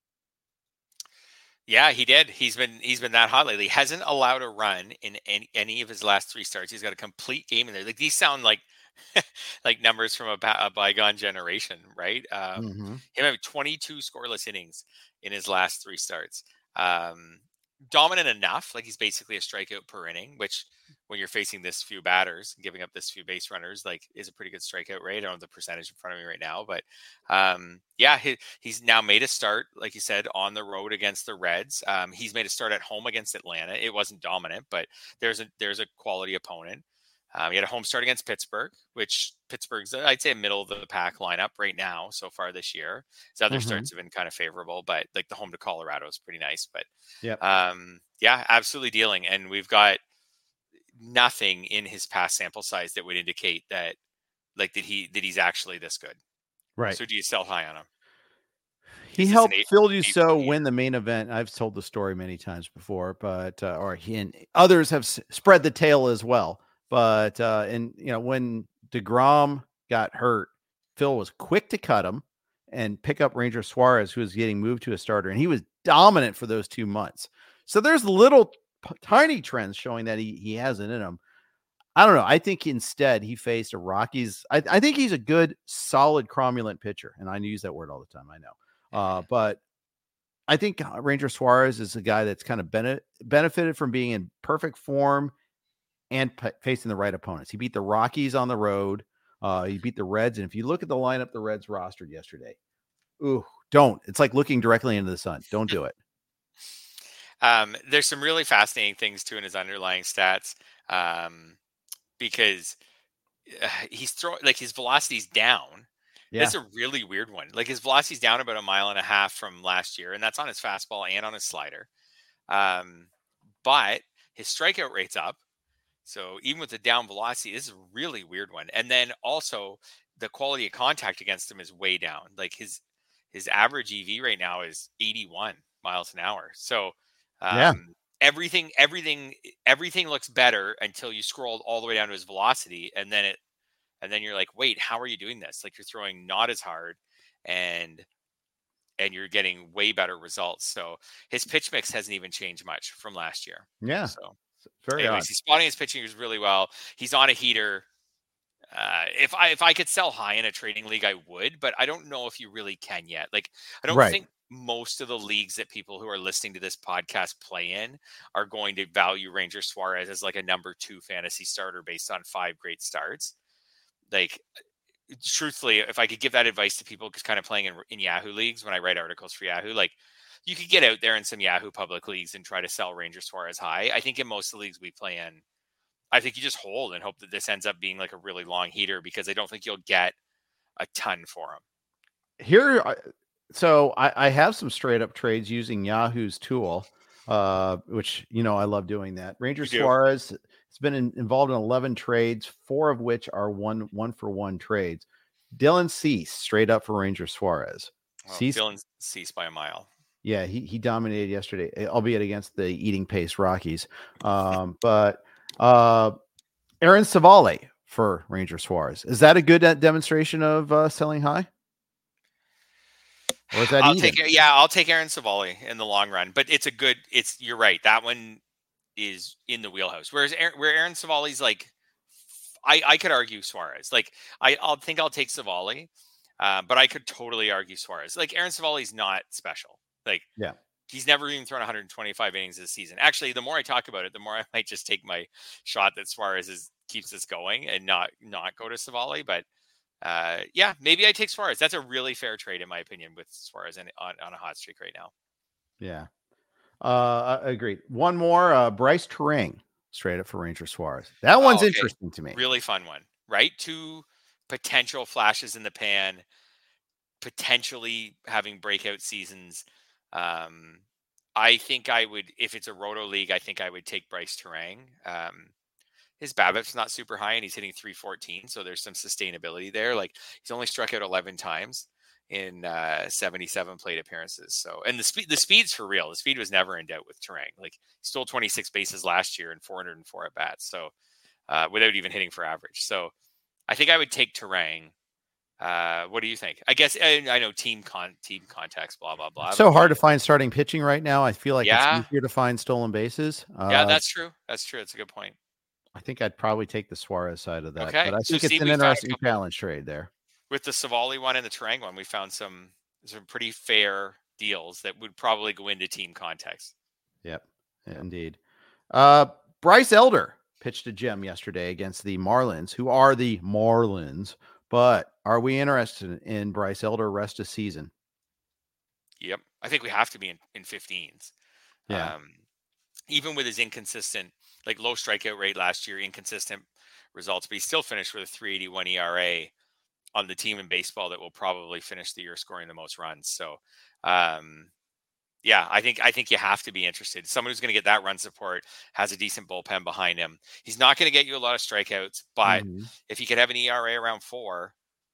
Yeah, he did. He's been he's been that hot lately. He hasn't allowed a run in any, any of his last three starts. He's got a complete game in there. Like these sound like like numbers from a, a bygone generation, right? Um, Mm-hmm. Him having twenty-two scoreless innings in his last three starts. Um, dominant enough, like he's basically a strikeout per inning, which when you're facing this few batters, giving up this few base runners, like is a pretty good strikeout rate. I don't have the percentage in front of me right now, but um, yeah, he, he's now made a start, like you said, on the road against the Reds. Um, he's made a start at home against Atlanta. It wasn't dominant, but there's a there's a quality opponent. Um, he had a home start against Pittsburgh, which Pittsburgh's, I'd say, a middle of the pack lineup right now so far this year. His other Mm-hmm. starts have been kind of favorable, but like the home to Colorado is pretty nice. But Yep. um, yeah, absolutely dealing. And we've got nothing in his past sample size that would indicate that, like, that he that he's actually this good. Right. So do you sell high on him? He Is this an helped eight- Phil eight Dussault point win the main event. I've told the story many times before, but uh, or he and others have s- spread the tale as well. But uh, and you know when DeGrom got hurt, Phil was quick to cut him and pick up Ranger Suarez, who was getting moved to a starter, and he was dominant for those two months. So there's little p- tiny trends showing that he he has it in him. I don't know. I think instead he faced a Rockies. I, I think he's a good, solid, cromulent pitcher, and I use that word all the time. I know. Uh, but I think Ranger Suarez is a guy that's kind of bene- benefited from being in perfect form and p- facing the right opponents. He beat the Rockies on the road. Uh, he beat the Reds. And if you look at the lineup the Reds rostered yesterday, ooh, don't. It's like looking directly into the sun. Don't do it. Um, there's some really fascinating things too in his underlying stats, um, because uh, he's throwing, like, his velocity's down. Yeah. That's a really weird one. Like, his velocity's down about a mile and a half from last year, and that's on his fastball and on his slider. Um, but his strikeout rate's up. So even with the down velocity, this is a really weird one. And then also the quality of contact against him is way down. Like his his average E V right now is eighty-one miles an hour. So um, Yeah. everything, everything, everything looks better until you scroll all the way down to his velocity, and then it, and then you're like, wait, how are you doing this? Like, you're throwing not as hard, and and you're getting way better results. So his pitch mix hasn't even changed much from last year. Yeah. So Very anyways, odd. he's spotting his pitching is really well. He's on a heater. Uh, if I if I could sell high in a trading league, I would, but I don't know if you really can yet. Like, I don't Right. think most of the leagues that people who are listening to this podcast play in are going to value Ranger Suarez as like a number two fantasy starter based on five great starts. Like, truthfully, if I could give that advice to people just kind of playing in, in Yahoo leagues, when I write articles for Yahoo, like, you could get out there in some Yahoo public leagues and try to sell Ranger Suarez high. I think in most of the leagues we play in, I think you just hold and hope that this ends up being like a really long heater, because I don't think you'll get a ton for him. Here, I- so I, I have some straight up trades using Yahoo's tool, uh, which, you know, I love doing that. Ranger You do. Suarez has been in, involved in eleven trades, four of which are one one for one trades. Dylan Cease straight up for Ranger Suarez. Well, Cease, Dylan Cease by a mile. yeah, he he dominated yesterday, albeit against the eating pace Rockies. Um, but uh, Aaron Savale for Ranger Suarez. Is that a good uh, demonstration of uh, selling high? Or is that I'll even? take yeah, I'll take Aaron Savali in the long run, but it's a good. It's you're right. That one is in the wheelhouse. Whereas Aaron, where Aaron Savali's like, I I could argue Suarez. Like I I'll think I'll take Savali, uh, but I could totally argue Suarez. Like Aaron Savali's not special. Like Yeah. he's never even thrown one hundred twenty-five innings this season. Actually, the more I talk about it, the more I might just take my shot that Suarez is keeps this going and not not go to Savali. But uh, yeah, maybe I take Suarez. That's a really fair trade in my opinion with Suarez and on, on a hot streak right now. Yeah. Uh, I agreed. One more, uh, Bryce Terang straight up for Ranger Suarez. That one's okay. interesting to me. Really fun one, right? Two potential flashes in the pan, potentially having breakout seasons. Um, I think I would, if it's a roto league, I think I would take Bryce Terang. Um, his BABIP's not super high and he's hitting three fourteen. So there's some sustainability there. Like he's only struck out eleven times in uh, seventy-seven plate appearances. So, and the speed, the speed's for real. The speed was never in doubt with Turang. Like he stole twenty-six bases last year and four hundred four at bats. So uh, without even hitting for average. So I think I would take Turang. Uh, what do you think? I guess I, I know team con team context, blah, blah, blah. It's so hard to find starting pitching right now. I feel like yeah. it's easier to find stolen bases. Uh, yeah, that's true. That's true. It's a good point. I think I'd probably take the Suarez side of that. Okay. But I think so it's see, an interesting couple, challenge trade there. With the Savali one and the Turang one, we found some some pretty fair deals that would probably go into team context. Yep, indeed. Uh, Bryce Elder pitched a gem yesterday against the Marlins, who are the Marlins. But are we interested in Bryce Elder rest of season? Yep. I think we have to be in, in fifteens. Yeah. Um, even with his inconsistent, like low strikeout rate last year, inconsistent results, but he still finished with a three eighty-one E R A on the team in baseball that will probably finish the year scoring the most runs. So, um, yeah, I think I think you have to be interested. Someone who's going to get that run support, has a decent bullpen behind him. He's not going to get you a lot of strikeouts, but mm-hmm. if he could have an E R A around four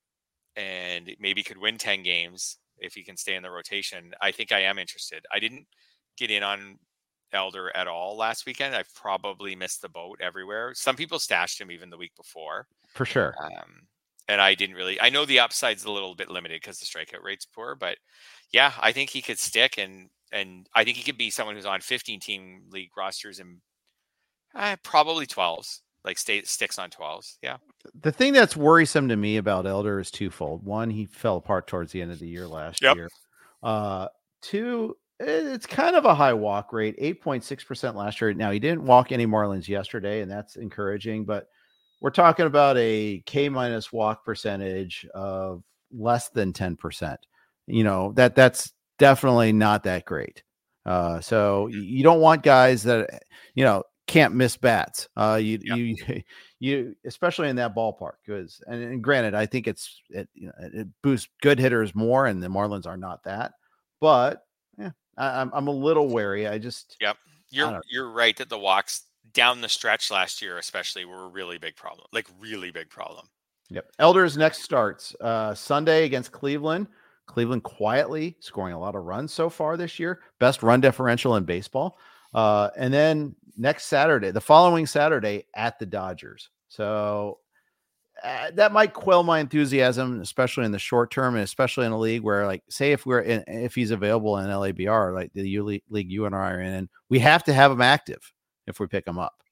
and maybe could win ten games if he can stay in the rotation, I think I am interested. I didn't get in on Elder at all last weekend. I've probably missed the boat everywhere. Some people stashed him even the week before. For sure. Um, and I didn't really, I know the upside's a little bit limited because the strikeout rate's poor, but yeah, I think he could stick and, and I think he could be someone who's on fifteen team league rosters and uh, probably twelves, like stay sticks on twelves. Yeah. The thing that's worrisome to me about Elder is twofold. One, he fell apart towards the end of the year last yep. year. Uh, two, it's kind of a high walk rate, eight point six percent last year. Now he didn't walk any Marlins yesterday, and that's encouraging, but we're talking about a K minus walk percentage of less than ten percent. You know, that that's definitely not that great. Uh, so you don't want guys that, you know, can't miss bats. Uh, you, yep. you, you, especially in that ballpark, because, and, and granted, I think it's, it, you know, it boosts good hitters more, and the Marlins are not that, but yeah, I, I'm, I'm a little wary. I just, yep. You're, you're right that the walks down the stretch last year, especially, were a really big problem, like really big problem. Yep. Elder's next starts uh, Sunday against Cleveland. Cleveland quietly scoring a lot of runs so far this year. Best run differential in baseball. Uh, and then next Saturday, the following Saturday at the Dodgers. So uh, that might quell my enthusiasm, especially in the short term, and especially in a league where, like, say if we're in, if he's available in L A B R, like the U league you and I are in, we have to have him active if we pick him up.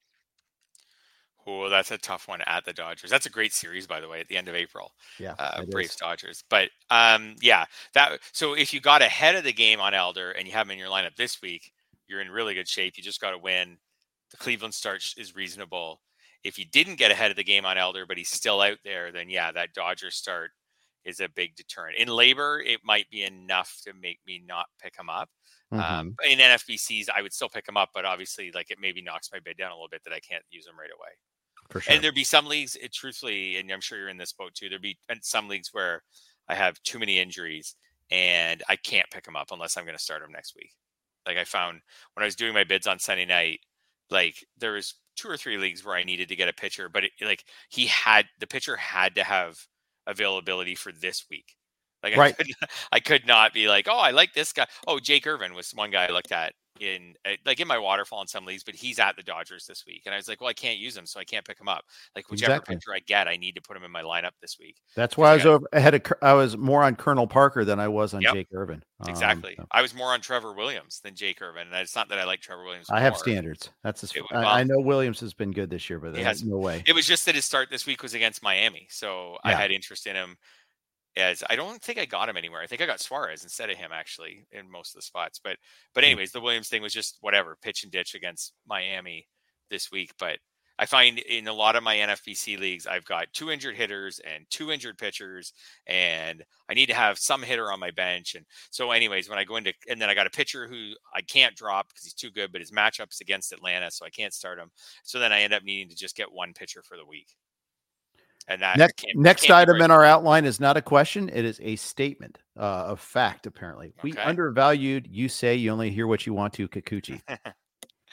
Oh, that's a tough one at the Dodgers. That's a great series, by the way, at the end of April. Yeah, uh, Braves Dodgers. But um, yeah, that. So if you got ahead of the game on Elder and you have him in your lineup this week, you're in really good shape. You just got to win. The Cleveland start is reasonable. If you didn't get ahead of the game on Elder, but he's still out there, then yeah, that Dodgers start is a big deterrent. In labor, it might be enough to make me not pick him up. Mm-hmm. Um, in N F B Cs, I would still pick him up, but obviously, like, it maybe knocks my bid down a little bit that I can't use him right away. For sure. And there'd be some leagues, it, truthfully, and I'm sure you're in this boat too, there'd be some leagues where I have too many injuries and I can't pick him up unless I'm going to start him next week. Like I found when I was doing my bids on Sunday night, like there was two or three leagues where I needed to get a pitcher, but it, like he had, the pitcher had to have availability for this week. Like right. I, could, I could not be like, oh, I like this guy. Oh, Jake Irvin was one guy I looked at in like in my waterfall in some leagues, but he's at the Dodgers this week. And I was like, well, I can't use him, so I can't pick him up. Like whichever exactly. pitcher I get, I need to put him in my lineup this week. That's why I was over ahead of, I was more on Colonel Parker than I was on yep. Jake Irvin. Exactly. Um, so. I was more on Trevor Williams than Jake Irvin. And it's not that I like Trevor Williams. I more. have standards. That's as, I, I know Williams has been good this year, but there's no way. It was just that his start this week was against Miami. So yeah. I had interest in him. As I don't think I got him anywhere. I think I got Suarez instead of him actually in most of the spots. But but anyways, the Williams thing was just whatever, pitch and ditch against Miami this week. But I find in a lot of my N F B C leagues, I've got two injured hitters and two injured pitchers, and I need to have some hitter on my bench. And so anyways, when I go into, and then I got a pitcher who I can't drop because he's too good, but his matchup's against Atlanta, so I can't start him. So then I end up needing to just get one pitcher for the week. And that next, can't, next can't item right. in our outline is not a question. It is a statement uh, of fact, apparently. We okay. undervalued. You say you only hear what you want to, Kikuchi.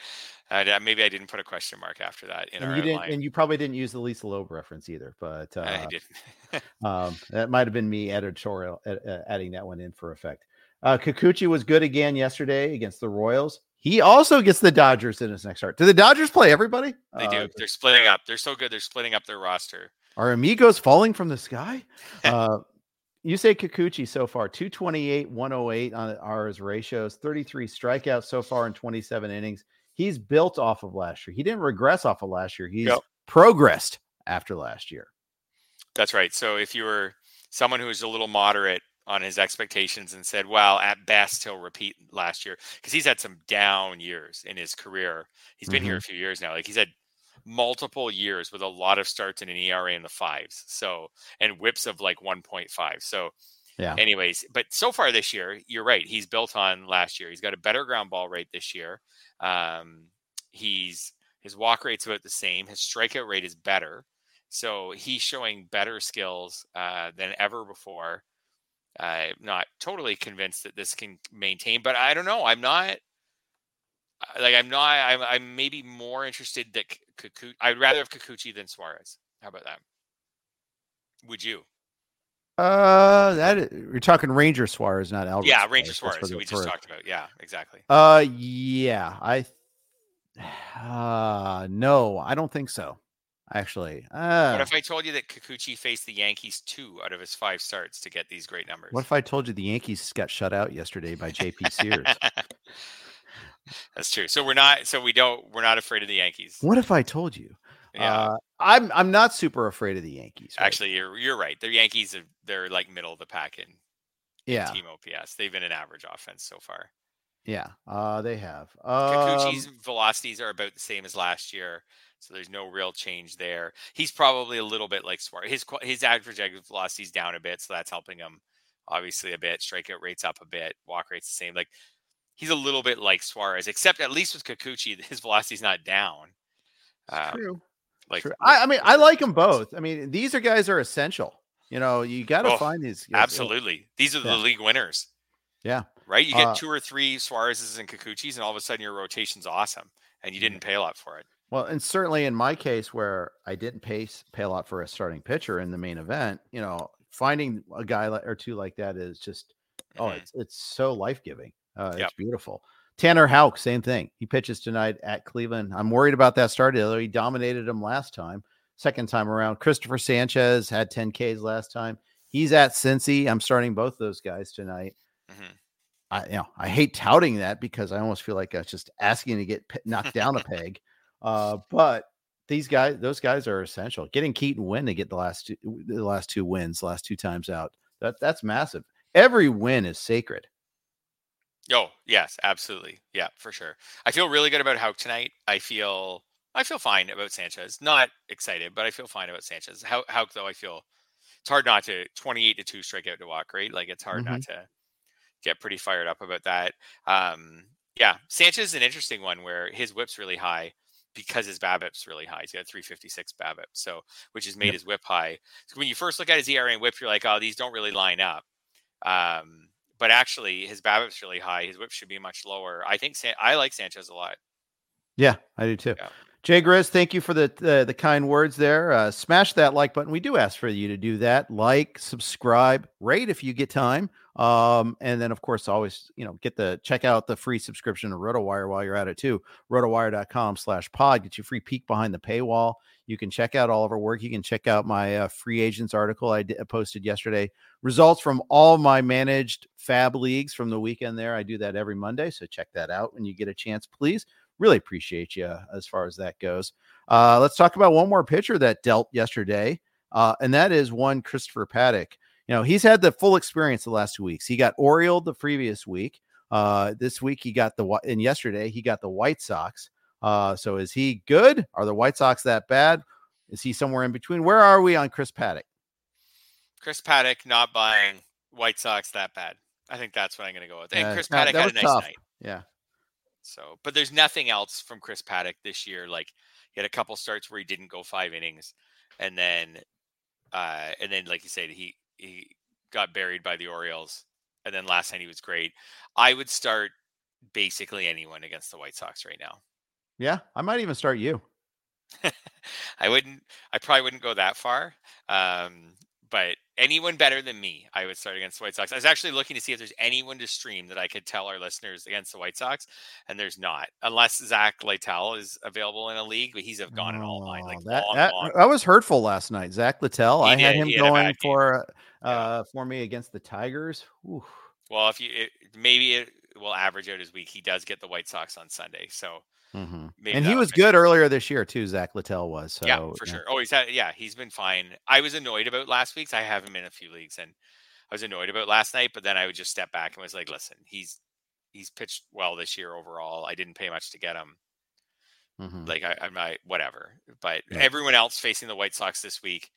Uh, maybe I didn't put a question mark after that in and our you didn't, outline. and you probably didn't use the Lisa Loeb reference either. But uh, I didn't. um, that might have been me editorial uh, adding that one in for effect. Uh, Kikuchi was good again yesterday against the Royals. He also gets the Dodgers in his next start. Do the Dodgers play everybody? They do. Uh, They're splitting up. They're so good. They're splitting up their roster. Are amigos falling from the sky? uh, you say Kikuchi so far, two twenty-eight, one oh eight on are his ratios, thirty-three strikeouts so far in twenty-seven innings. He's built off of last year. He didn't regress off of last year. He's yep. progressed after last year. That's right. So if you were someone who was a little moderate on his expectations and said, well, at best he'll repeat last year, because he's had some down years in his career. He's been mm-hmm. here a few years now. Like he's had multiple years with a lot of starts in an E R A in the fives. So, and whips of like one point five. So yeah, anyways, but so far this year, you're right. He's built on last year. He's got a better ground ball rate this year. Um, he's, his walk rate's about the same. His strikeout rate is better. So he's showing better skills uh, than ever before. I'm not totally convinced that this can maintain, but I don't know. I'm not like, I'm not, I'm, I'm maybe more interested that Kikuchi, I'd rather have Kikuchi than Suarez. How about that? Would you? Uh, that you're talking Ranger Suarez, not Albert. Yeah, Ranger Suarez, Suarez, who we just for, talked about. Yeah, exactly. Uh, yeah, I, uh, no, I don't think so. Actually, uh, what if I told you that Kikuchi faced the Yankees two out of his five starts to get these great numbers? What if I told you the Yankees got shut out yesterday by J P Sears? That's true. So we're not. So we don't. We're not afraid of the Yankees. What if I told you? Yeah, uh, I'm. I'm not super afraid of the Yankees. Right? Actually, you're. You're right. The Yankees are. They're like middle of the pack in. Yeah. Team O P S. They've been an average offense so far. Yeah. Uh, they have. Kikuchi's um, velocities are about the same as last year. So there's no real change there. He's probably a little bit like Suarez. His his average exit velocity is down a bit, so that's helping him obviously a bit. Strikeout rate's up a bit. Walk rate's the same. Like he's a little bit like Suarez, except at least with Kikuchi, his velocity's not down. Um, true. Like true. I, I mean, I like them both. I mean, these are guys are essential. You know, you got to oh, find these. Guys. Absolutely, these are the yeah. league winners. Yeah. Right. You get uh, two or three Suarez's and Kikuchis, and all of a sudden your rotation's awesome, and you didn't pay a lot for it. Well, and certainly in my case where I didn't pay pay a lot for a starting pitcher in the main event, you know, finding a guy or two like that is just, mm-hmm. oh, it's it's so life-giving. Uh, yep. It's beautiful. Tanner Houck, same thing. He pitches tonight at Cleveland. I'm worried about that start, although he dominated him last time. Second time around, Christopher Sanchez had ten Ks last time. He's at Cincy. I'm starting both those guys tonight. Mm-hmm. I, you know, I hate touting that because I almost feel like I was just asking to get p- knocked down a peg. Uh, but these guys, those guys are essential. Getting Keaton Winn to get the last two, the last two wins, last two times out. That that's massive. Every win is sacred. Oh yes, absolutely. Yeah, for sure. I feel really good about Houck tonight. I feel, I feel fine about Sanchez. Not excited, but I feel fine about Sanchez. Houck though, I feel it's hard not to twenty-eight to two strikeout to walk rate. Like it's hard mm-hmm. not to get pretty fired up about that. Um, yeah, Sanchez is an interesting one where his whip's really high because his BABIP's really high. He's got three fifty-six BABIP, so which has made yep. his whip high. So when you first look at his E R A and whip, you're like, oh, these don't really line up. Um, but actually, his BABIP's really high. His whip should be much lower. I think San- I like Sanchez a lot. Yeah, I do too. Yeah. Jay Grizz, thank you for the uh, the kind words there. Uh, smash that like button. We do ask for you to do that. Like, subscribe, rate if you get time. Um, and then, of course, always, you know, get the check out the free subscription to RotoWire while you're at it, too. RotoWire.com slash pod. Get you a free peek behind the paywall. You can check out all of our work. You can check out my uh, free agents article I d- posted yesterday. Results from all my managed fab leagues from the weekend there. I do that every Monday. So check that out when you get a chance, please. Really appreciate you as far as that goes. Uh, let's talk about one more pitcher that dealt yesterday, uh, and that is one Christopher Paddack. You know, he's had the full experience the last two weeks. He got Orioles the previous week. Uh, this week he got the and yesterday he got the White Sox. Uh, so is he good? Are the White Sox that bad? Is he somewhere in between? Where are we on Chris Paddack? Chris Paddack not buying White Sox that bad. I think that's what I'm going to go with. And uh, Chris Paddack had a nice tough. night. Yeah. So, but there's nothing else from Chris Paddack this year. Like he had a couple starts where he didn't go five innings, and then, uh, and then like you said, he he got buried by the Orioles, and then last night he was great. I would start basically anyone against the White Sox right now. Yeah, I might even start you. I wouldn't. I probably wouldn't go that far. Um, but anyone better than me, I would start against the White Sox. I was actually looking to see if there's anyone to stream that I could tell our listeners against the White Sox, and there's not, unless Zach Littell is available in a league. But he's have gone in all mine, like Oh, that, long, that long. that was hurtful last night. Zach Littell, He I had did. him He had a going bad game. for Yeah. uh for me against the Tigers. Ooh. Well, if you it, maybe it will average out his week. He does get the White Sox on Sunday, so Mhm. maybe And he that'll was fix good it. earlier this year too. Zach Littell was. So Yeah, for sure. Oh, he's had, yeah, he's been fine. I was annoyed about last week's. I have him in a few leagues, and I was annoyed about last night. But then I would just step back and was like, listen, he's he's pitched well this year overall. I didn't pay much to get him. Mhm. Like I, I'm not whatever. But Yeah. everyone else facing the White Sox this week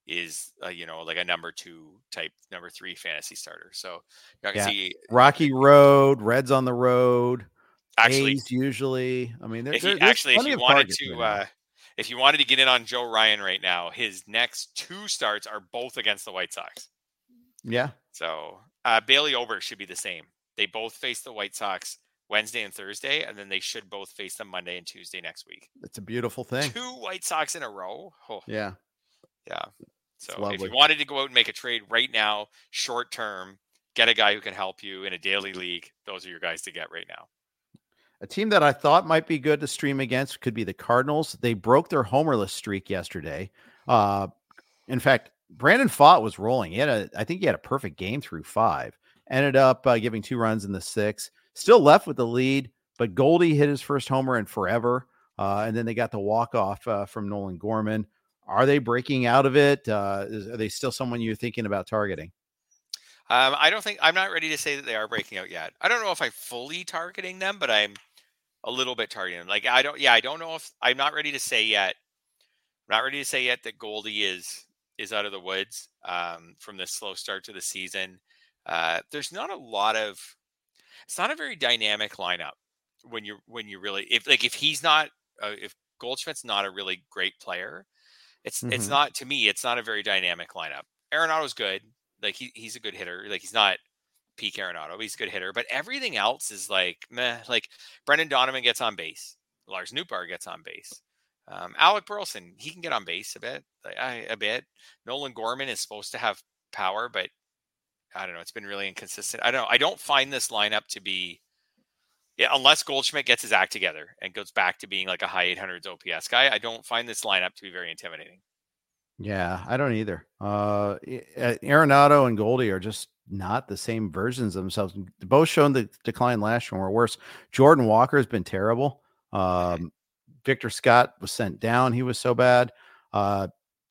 is uh, you know like a number two type, number three fantasy starter. So you Yeah. can see Rocky Road, Reds on the road. actually. A's usually. I mean, there, If there, you there's actually, if plenty you of wanted targets to, right now. uh, if you wanted to get in on Joe Ryan right now, his next two starts are both against the White Sox. Yeah. So uh, Bailey Ober should be the same. They both face the White Sox Wednesday and Thursday, and then they should both face them Monday and Tuesday next week. It's a beautiful thing. Two White Sox in a row. Oh, Yeah. yeah. So if lovely. you wanted to go out and make a trade right now, short term, get a guy who can help you in a daily league. Those are your guys to get right now. A team that I thought might be good to stream against could be the Cardinals. They broke their homerless streak yesterday. Uh, in fact, Brandon Pfaadt was rolling. He had a, I think he had a perfect game through five. Ended up uh, giving two runs in the sixth. Still left with the lead, but Goldie hit his first homer in forever. Uh, and then they got the walk-off uh, from Nolan Gorman. Are they breaking out of it? Uh, is, are they still someone you're thinking about targeting? Um, I don't think I'm not ready to say that they are breaking out yet. I don't know if I'm fully targeting them, but I'm a little bit targeting them. Like I don't, yeah, I don't know if I'm not ready to say yet. I'm not ready to say yet that Goldie is is out of the woods um, from this slow start to the season. Uh, there's not a lot of. It's not a very dynamic lineup when you when you really if like if he's not uh, if Goldschmidt's not a really great player, it's mm-hmm. it's not to me. It's not a very dynamic lineup. Arenado's good. Like he he's a good hitter. Like he's not peak Arenado. He's a good hitter, but everything else is like meh. Like Brendan Donovan gets on base. Lars Nootbaar gets on base. Um, Alec Burleson, he can get on base a bit. Like, I, a bit. Nolan Gorman is supposed to have power, but I don't know. It's been really inconsistent. I don't know. I don't find this lineup to be, yeah, unless Goldschmidt gets his act together and goes back to being like a high eight hundreds O P S guy. I don't find this lineup to be very intimidating. Yeah, I don't either. Uh, Arenado and Goldie are just not the same versions of themselves. Both shown the decline last year and were worse. Jordan Walker has been terrible. Um, Victor Scott was sent down. He was so bad. Uh,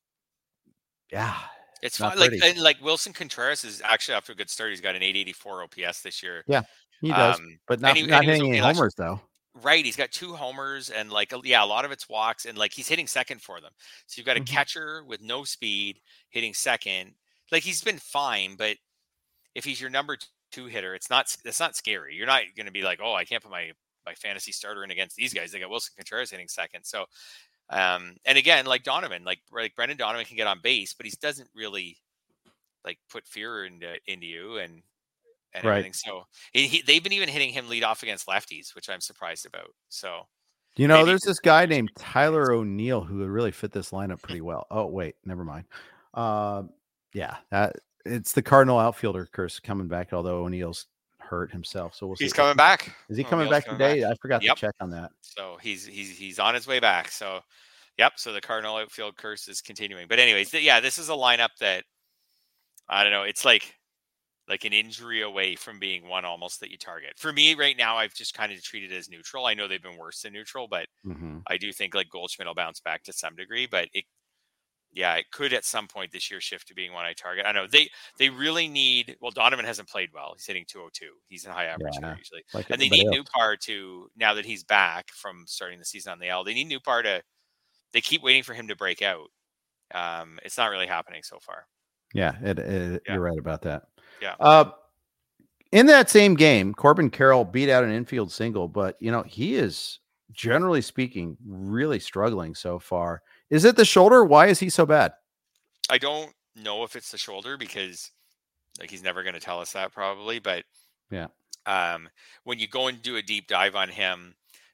yeah. It's fun. Like, and like Wilson Contreras is actually off to a good start. He's got an eight eighty-four O P S this year. Yeah, he does. Um, but not, he, not hitting any homers though. Right. He's got two homers and like, yeah, a lot of it's walks and like he's hitting second for them. So you've got a mm-hmm. catcher with no speed hitting second. Like he's been fine, but if he's your number two hitter, it's not, it's not scary. You're not going to be like, oh, I can't put my, my fantasy starter in against these guys. They got Wilson Contreras hitting second. So, um, and again, like Donovan, like, like Brendan Donovan can get on base, but he doesn't really like put fear into, into you and, and right. everything. So he, he, they've been even hitting him lead off against lefties, which I'm surprised about. So, you know, there's this guy named Tyler O'Neill who would really fit this lineup pretty well. Oh, wait, never mind. Uh, yeah, that it's the Cardinal outfielder curse coming back, although O'Neill's hurt himself. So we'll see. He's coming back. Is he coming back coming today? Back. I forgot yep. to check on that. So he's, he's, he's on his way back. So, yep. So the Cardinal outfield curse is continuing. But anyways, th- yeah, this is a lineup that, I don't know. It's like, like an injury away from being one almost that you target. For me right now, I've just kind of treated it as neutral. I know they've been worse than neutral, but mm-hmm. I do think like Goldschmidt will bounce back to some degree, but it, yeah, it could at some point this year shift to being one I target. I know they, they really need, well, Donovan hasn't played well. He's hitting two oh two. He's a high average yeah, hitter usually. like and they need Nootbaar to, now that he's back from starting the season on the L, they need Nootbaar to, they keep waiting for him to break out. Um, it's not really happening so far. Yeah, it, it, yeah. You're right about that. Yeah. Uh, in that same game, Corbin Carroll beat out an infield single, but you know, he is generally speaking really struggling so far. Is it the shoulder? Why is he so bad? I don't know if it's the shoulder because like he's never going to tell us that probably, but yeah. Um, when you go and do a deep dive on him,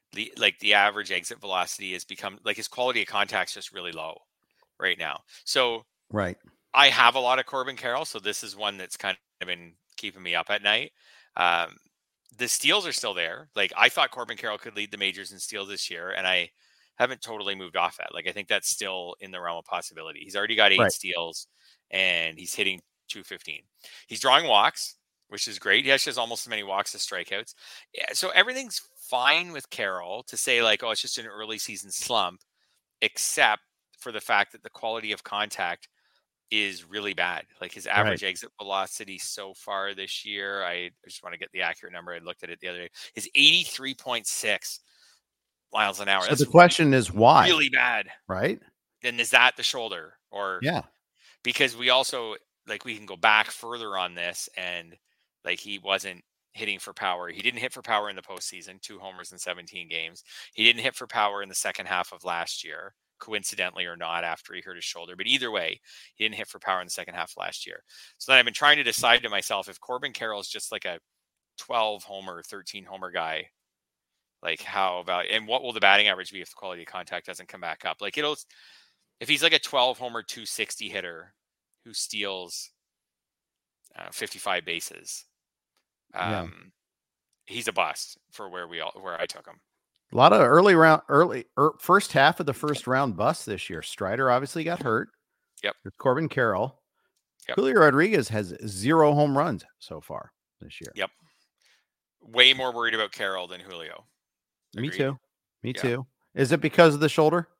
the like the average exit velocity has become like his quality of contact is just really low right now. So Right. I have a lot of Corbin Carroll, so this is one that's kind of been keeping me up at night. Um, the steals are still there. Like I thought Corbin Carroll could lead the majors in steals this year, and I haven't totally moved off that. Like I think that's still in the realm of possibility. He's already got eight Right. steals, and he's hitting two fifteen. He's drawing walks, which is great. He actually has almost as many walks as strikeouts. Yeah, so everything's fine with Carroll to say like, oh, it's just an early season slump, except for the fact that the quality of contact is really bad. Like his average Right. exit velocity so far this year, I, I just want to get the accurate number. I looked at it the other day. Is eighty-three point six miles an hour. So That's the question is why? really bad. Right? Then is that the shoulder? Or Yeah. because we also like we can go back further on this, and like he wasn't hitting for power. He didn't hit for power in the postseason, two homers in seventeen games. He didn't hit for power in the second half of last year, coincidentally or not, after he hurt his shoulder. But either way, he didn't hit for power in the second half last year. So then I've been trying to decide to myself if Corbin Carroll is just like a twelve homer, thirteen homer guy, like how about, and what will the batting average be if the quality of contact doesn't come back up? Like it'll, if he's like a twelve homer, two sixty hitter who steals uh, fifty-five bases, um, Yeah. he's a bust for where we all, where I took him. A lot of early round, early er, first half of the first round busts this year. Strider obviously got hurt. Yep. There's Corbin Carroll. Yep. Julio Rodriguez has zero home runs so far this year. Yep. Way more worried about Carroll than Julio. Me Agreed. too. Me Yeah. too. Is it because of the shoulder?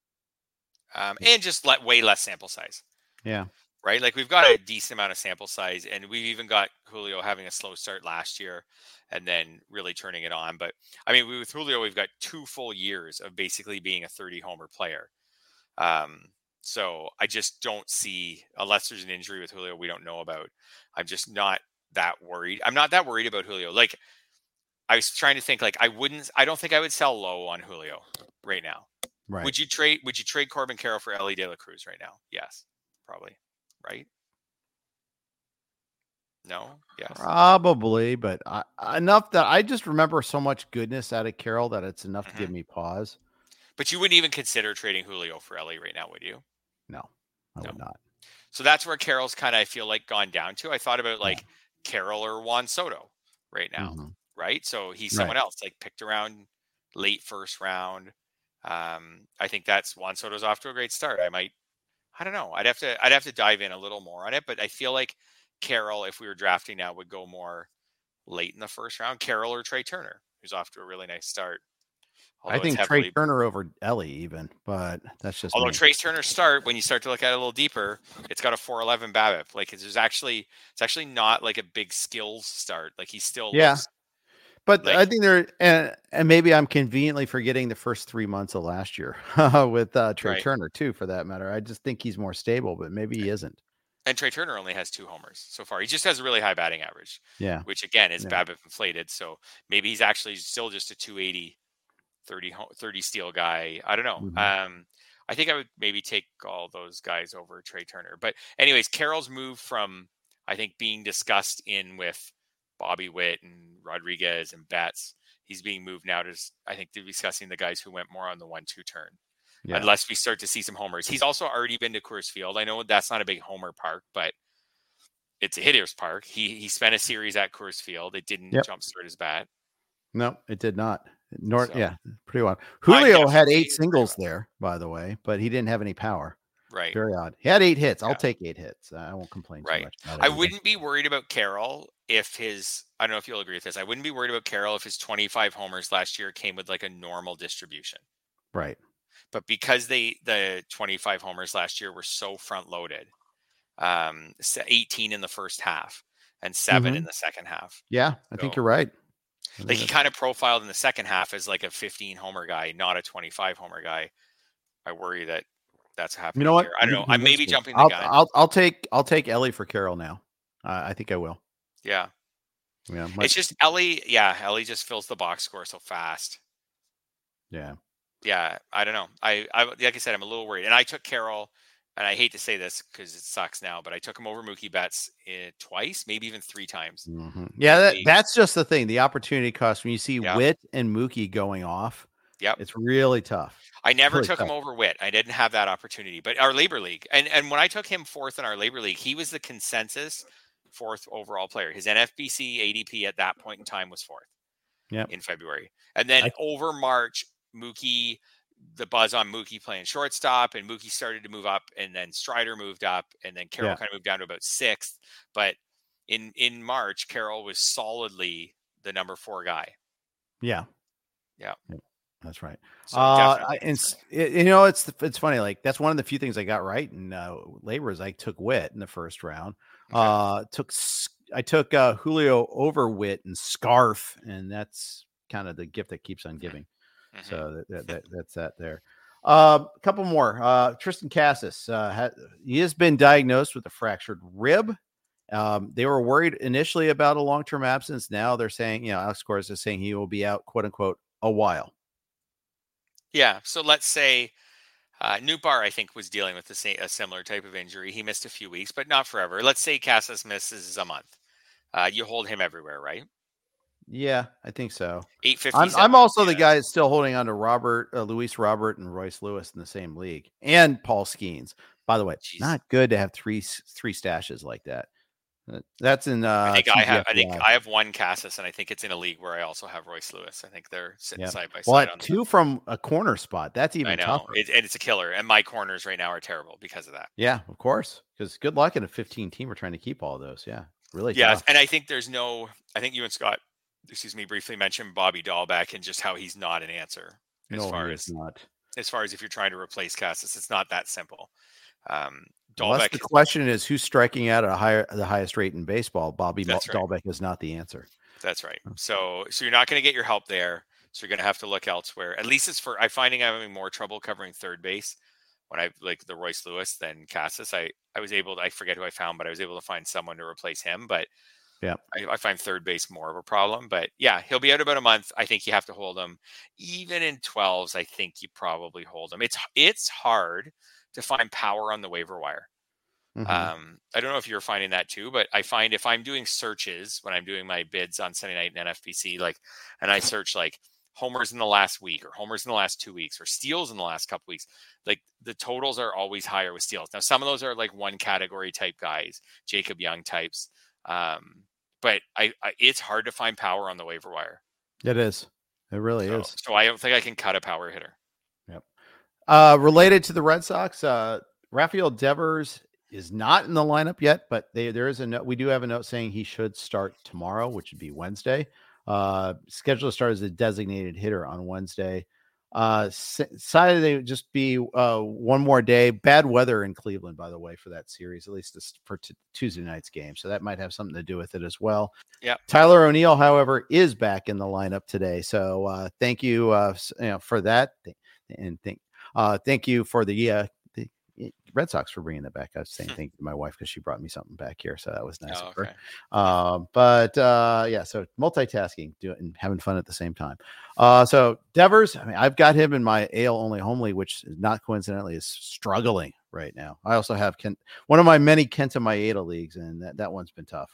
Um, and just let way less sample size, Yeah. right? Like we've got a decent amount of sample size, and we've even got Julio having a slow start last year and then really turning it on. But I mean, with Julio, we've got two full years of basically being a thirty homer player. Um, so I just don't see, unless there's an injury with Julio we don't know about, I'm just not that worried. I'm not that worried about Julio. Like I was trying to think, like I wouldn't, I don't think I would sell low on Julio right now. Right. Would you trade, would you trade Corbin Carroll for Ellie De La Cruz right now? Yes, probably. Right? No? Yes. Probably, but I, enough that I just remember so much goodness out of Carroll that it's enough Mhm. to give me pause. But you wouldn't even consider trading Julio for Ellie right now, would you? No, I No. would not. So that's where Carroll's kind of, I feel like, gone down to. I thought about like Yeah. Carroll or Juan Soto right now, Mhm. right? So he's Right. someone else, like picked around late first round. Um, I think that's Juan Soto's off to a great start. I might, I don't know. I'd have to, I'd have to dive in a little more on it, but I feel like Carroll, if we were drafting now, would go more late in the first round. Carroll or Trey Turner, who's off to a really nice start. I Although think it's Trey heavily, Turner over Ellie even, but that's just although me. Trey Turner's start, when you start to look at it a little deeper, it's got a four eleven BABIP. Like it's there's actually, it's actually not like a big skills start. Like he still Yeah. looks, But like- I think there, and, and maybe I'm conveniently forgetting the first three months of last year with uh, Trey Right. Turner too, for that matter. I just think he's more stable, but maybe he isn't. and Trey Turner only has two homers so far. He just has a really high batting average, Yeah. which again is Yeah. BABIP inflated. So maybe he's actually still just a two eighty, thirty, ho- thirty steal guy. I don't know. Mhm. Um, I think I would maybe take all those guys over Trey Turner. But anyways, Carroll's moved from, I think, being discussed in with Bobby Witt and Rodriguez and Betts. He's being moved now to, I think, to discussing the guys who went more on the one two turn. Yeah. Unless we start to see some homers. He's also already been to Coors Field. I know that's not a big homer park, but it's a hitter's park. He he spent a series at Coors Field. It didn't Yep. jumpstart his bat. No, it did not. Nor, So- yeah, pretty well. I'm Julio had definitely- eight singles there, by the way, but he didn't have any power. Right. Very odd. He had eight hits. I'll Yeah. take eight hits. I won't complain too Right. much about it I either. wouldn't be worried about Carroll if his, I don't know if you'll agree with this. I wouldn't be worried about Carroll if his twenty-five homers last year came with like a normal distribution. Right. But because they, the twenty-five homers last year were so front loaded, um, se- eighteen in the first half and seven in Mhm. the second half. Yeah, I think So- you're right. I think Like he that's- kind of profiled in the second half as like a fifteen homer guy, not a twenty-five homer guy. I worry that that's happening. You know what? here. I don't know. You I may be convinced me. jumping the I'll, gun. I'll I'll take I'll take Ellie for Carroll now. Uh, I think I will. yeah. Yeah. my- It's just Ellie. Yeah. Ellie just fills the box score so fast. yeah. Yeah. I don't know. I, I, like I said, I'm a little worried. And I took Carroll and I hate to say this because it sucks now, but I took him over Mookie Betts uh, twice, maybe even three times. Mm-hmm. Yeah, that, that's just the thing. The opportunity cost when you see yep. Witt and Mookie going off. Yep. It's really tough. I never really took tough. him over Witt. I didn't have that opportunity. But our Labor League, and, and when I took him fourth in our Labor League, he was the consensus fourth overall player. His N F B C A D P at that point in time was fourth yep. in February. And then I, over March, Mookie, the buzz on Mookie playing shortstop, and Mookie started to move up, and then Strider moved up, and then Carroll yeah. kind of moved down to about sixth. But in, in March, Carroll was solidly the number four guy. Yeah. Yeah. yeah. That's right. So uh, I, and it, you know, it's it's funny. Like that's one of the few things I got right in uh, Labor is I took Witt in the first round. Okay. Uh, took I took uh, Julio over Witt and Scarf, and that's kind of the gift that keeps on giving. Mm-hmm. So that, that, that that's that there. Uh, a couple more. Uh, Tristan Casas. Uh, had, he has been diagnosed with a fractured rib. Um, they were worried initially about a long term absence. Now they're saying, you know, Alex Cora is saying he will be out, quote unquote, a while. Yeah, so let's say uh, Nootbaar, I think, was dealing with the same, a similar type of injury. He missed a few weeks, but not forever. Let's say Casas misses a month. Uh, you hold him everywhere, right? Yeah, I think so. eight fifty. I'm, I'm also yeah. the guy that's still holding on to Robert, uh, Luis Robert, and Royce Lewis in the same league, and Paul Skeens. By the way, Jeez. Not good to have three three stashes like that. That's in. Uh, I think T G F I have. I think I have one Casas, and I think it's in a league where I also have Royce Lewis. I think they're sitting yep. side by well, side. Well, on two them. From a corner spot. That's even I know. tougher. It, and it's a killer. And my corners right now are terrible because of that. Yeah, of course. Because good luck in a fifteen team. We're trying to keep all of those. Yeah, really. Yeah, tough. And I think there's no. I think you and Scott, excuse me, briefly mentioned Bobby Dahlbeck and just how he's not an answer as no, far as not. As far as if you're trying to replace Casas, it's not that simple. Um, Unless the question is who's striking out at a higher, the highest rate in baseball. Bobby That's right. Dahlbeck is not the answer. That's right. So, so you're not going to get your help there. So you're going to have to look elsewhere. At least it's for. I'm finding I'm having more trouble covering third base when I like the Royce Lewis than Casas. I I was able to. I forget who I found, but I was able to find someone to replace him. But yeah, I, I find third base more of a problem. But yeah, he'll be out about a month. I think you have to hold him. Even in twelves, I think you probably hold him. It's it's hard to find power on the waiver wire. Mm-hmm. Um, I don't know if you're finding that too, but I find if I'm doing searches when I'm doing my bids on Sunday night in N F B C, like, and I search like homers in the last week or homers in the last two weeks or steals in the last couple weeks, like the totals are always higher with steals. Now, some of those are like one category type guys, Jacob Young types. Um, but I, I, it's hard to find power on the waiver wire. It is. It really so, is. So I don't think I can cut a power hitter. Yep. Uh, related to the Red Sox, uh, Rafael Devers is not in the lineup yet, but they, there is a note. We do have a note saying he should start tomorrow, which would be Wednesday. Uh, scheduled to start as a designated hitter on Wednesday. Uh, decided they would just be uh, one more day. Bad weather in Cleveland, by the way, for that series, at least this, for t- Tuesday night's game. So that might have something to do with it as well. Yeah. Tyler O'Neill, however, is back in the lineup today. So uh, thank you, uh, you know, for that, and thank uh, thank you for the. Uh, Red Sox for bringing that back. I was saying thank you to my wife because she brought me something back here, so that was nice oh, of her. Okay. Uh, but uh, yeah, so multitasking, doing and having fun at the same time. Uh, so Devers, I mean, I've got him in my A L only home league, which is not coincidentally is struggling right now. I also have Kent, one of my many Kenta Maeda leagues, and that that one's been tough.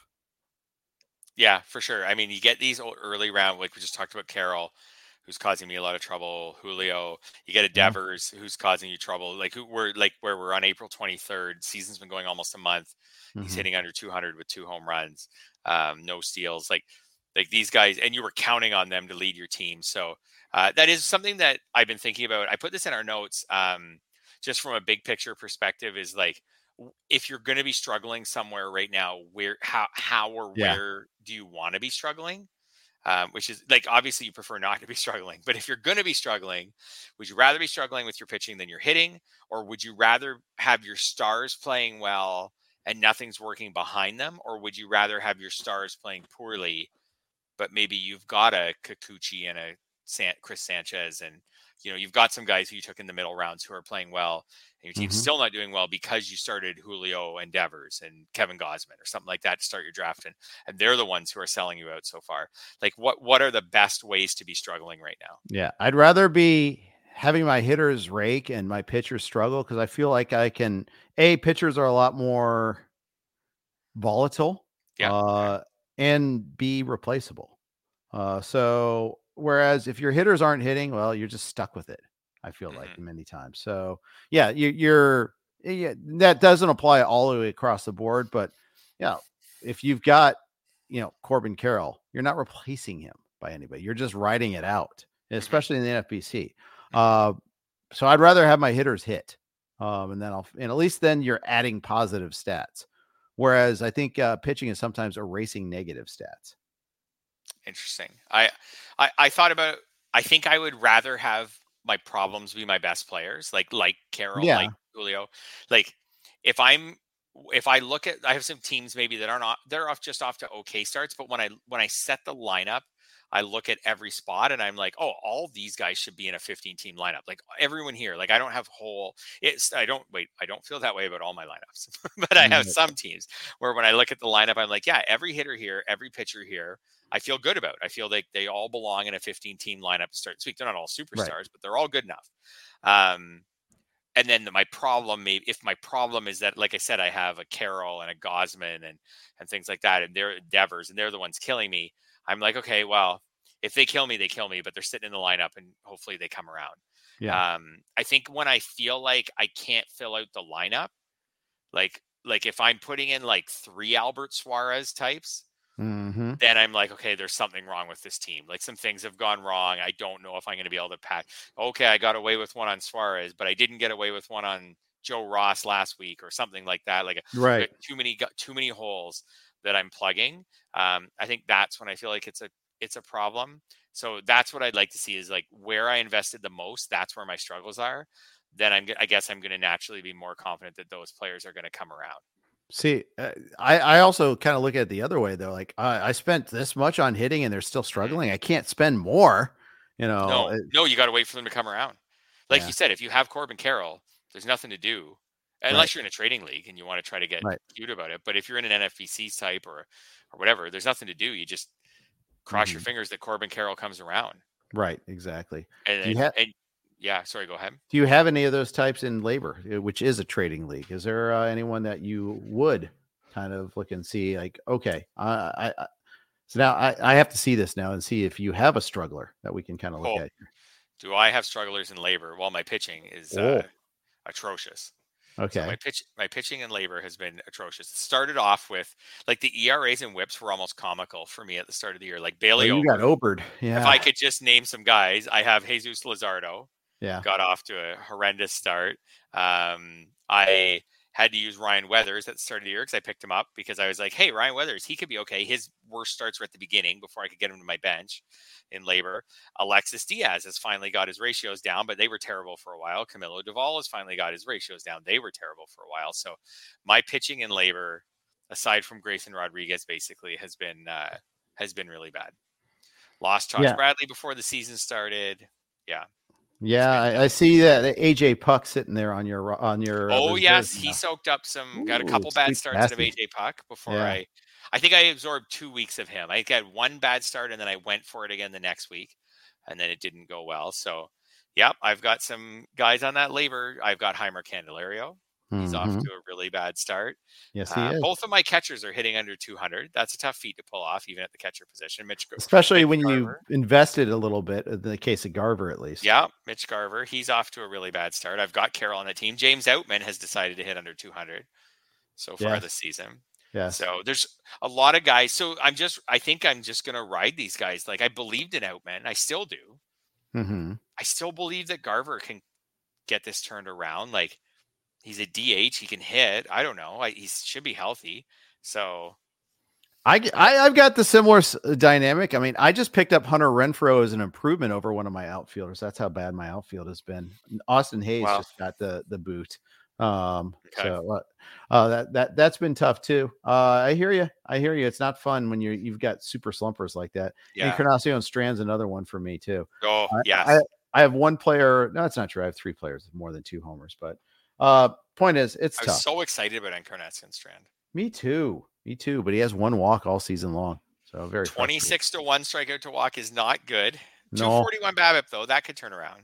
Yeah, for sure. I mean, you get these early round, like we just talked about Carroll, who's causing me a lot of trouble. Julio, you get a Devers who's causing you trouble. Like who we're like where we're on April twenty-third. Season's been going almost a month. Mm-hmm. He's hitting under two hundred with two home runs, um, no steals. Like like these guys, and you were counting on them to lead your team. So uh, that is something that I've been thinking about. I put this in our notes, um, just from a big picture perspective. Is like if you're going to be struggling somewhere right now, where how how or yeah. where do you want to be struggling? Um, which is like, obviously you prefer not to be struggling, but if you're going to be struggling, would you rather be struggling with your pitching than your hitting? Or would you rather have your stars playing well and nothing's working behind them? Or would you rather have your stars playing poorly, but maybe you've got a Kikuchi and a San- Chris Sanchez, and you know, you've got some guys who you took in the middle rounds who are playing well, and your team's mm-hmm. still not doing well because you started Julio and Devers and Kevin Gausman or something like that to start your draft, and and they're the ones who are selling you out so far. Like, what what are the best ways to be struggling right now? Yeah, I'd rather be having my hitters rake and my pitchers struggle because I feel like I can. A pitchers are a lot more volatile, Yeah. uh, and be replaceable. Uh, so whereas if your hitters aren't hitting, well, you're just stuck with it. I feel Mhm. like many times. So yeah, you, you're yeah, that doesn't apply all the way across the board, but yeah, if you've got you know Corbin Carroll, you're not replacing him by anybody. You're just riding it out, especially in the N F B C. Uh, so I'd rather have my hitters hit, um, and then I'll and at least then you're adding positive stats. Whereas I think uh, pitching is sometimes erasing negative stats. Interesting. I, I, I thought about, I think I would rather have my problems be my best players, like, like Carroll, Yeah. like Julio. Like if I'm, if I look at, I have some teams maybe that are not, they're off just off to okay starts, but when I, when I set the lineup, I look at every spot and I'm like, oh, all these guys should be in a fifteen team lineup. Like everyone here, like I don't have whole, it's, I don't wait, I don't feel that way about all my lineups, but I have some teams where when I look at the lineup, I'm like, yeah, every hitter here, every pitcher here, I feel good about. I feel like they all belong in a fifteen team lineup to start this week. They're not all superstars, Right. but they're all good enough. Um, and then the, my problem, maybe if my problem is that, like I said, I have a Carroll and a Gosman and, and things like that, and they're Devers and they're the ones killing me. I'm like, okay, well, if they kill me, they kill me, but they're sitting in the lineup and hopefully they come around. Yeah. Um, I think when I feel like I can't fill out the lineup, like, like if I'm putting in like three Albert Suarez types, Mm-hmm. then I'm like, okay, there's something wrong with this team. Like some things have gone wrong. I don't know if I'm going to be able to pack. Okay, I got away with one on Suarez, but I didn't get away with one on Joe Ross last week or something like that. Like Right. too many, got too many holes that I'm plugging. Um, I think that's when I feel like it's a, it's a problem. So that's what I'd like to see is like where I invested the most. That's where my struggles are. Then I'm, I guess I'm going to naturally be more confident that those players are going to come around. See, uh, I, I also kind of look at it the other way though. Like I, I spent this much on hitting and they're still struggling. I can't spend more, you know. No, it- no, you got to wait for them to come around. Like Yeah. you said, if you have Corbin Carroll, there's nothing to do unless Right. you're in a trading league and you want to try to get Right. cute about it. But if you're in an N F B C type or, or whatever, there's nothing to do. You just cross your Mhm. fingers that Corbin Carroll comes around. Right. Exactly. And, Do you and, have- and yeah, sorry, go ahead. Do you have any of those types in labor, uh, which is a trading league? Is there uh, anyone that you would kind of look and see like, okay, I, I, I so now I, I have to see this now and see if you have a struggler that we can kind of look Oh. at. Do I have strugglers in labor? Well, my pitching is Oh. uh, atrocious. Okay. So my pitch, my pitching and labor has been atrocious. It started off with like the E R As and whips were almost comical for me at the start of the year. Like Oh, Bailey, you got Obered. Yeah. if I could just name some guys, I have Jesus Luzardo. yeah. Got off to a horrendous start. Um, I had to use Ryan Weathers at the start of the year because I picked him up because I was like, hey, Ryan Weathers, he could be okay. His worst starts were at the beginning before I could get him to my bench in labor. Alexis Diaz has finally got his ratios down, but they were terrible for a while. Camilo Duvall has finally got his ratios down. They were terrible for a while. So my pitching in labor, aside from Grayson Rodriguez, basically has been uh, has been really bad. Lost Josh Yeah. Bradley before the season started. Yeah. Yeah. I, I see that A J Puck sitting there on your, on your, uh, Oh reserves yes, he now. soaked up some. Got a Ooh, couple bad sweet starts out of basket. A J Puck before Yeah. I. I think I absorbed two weeks of him. I got one bad start and then I went for it again the next week, and then it didn't go well. So, yep, I've got some guys on that labor. I've got Heimer Candelario. He's off Mhm. to a really bad start. Yes, he Uh, is. both of my catchers are hitting under two hundred. That's a tough feat to pull off, even at the catcher position. Mitch, Gar- Especially Mitch when you Garver. invested a little bit in the case of Garver, at least. Yeah, Mitch Garver. He's off to a really bad start. I've got Carroll on the team. James Outman has decided to hit under two hundred so far Yes. this season. Yes. So there's a lot of guys. So I'm just, I think I'm just going to ride these guys. Like I believed in Outman. I still do. Mm-hmm. I still believe that Garver can get this turned around. Like he's a D H. He can hit. I don't know. I, he should be healthy. So I, I I've got the similar s- dynamic. I mean, I just picked up Hunter Renfroe as an improvement over one of my outfielders. That's how bad my outfield has been. Austin Hayes Wow. just got the the boot. Um, Okay. so uh, uh, that that that's been tough too. Uh, I hear you. I hear you. It's not fun when you you've got super slumpers like that. yeah. And Encarnacion Strand's another one for me too. Oh, I- yes. I, I have one player. No, it's not true. I have three players with more than two homers. But uh, point is, it's I tough. was so excited about Encarnacion Strand. Me too. Me too. But he has one walk all season long. So very frustrating. twenty-six to one strikeout to walk is not good. No. two forty-one BABIP though, that could turn around.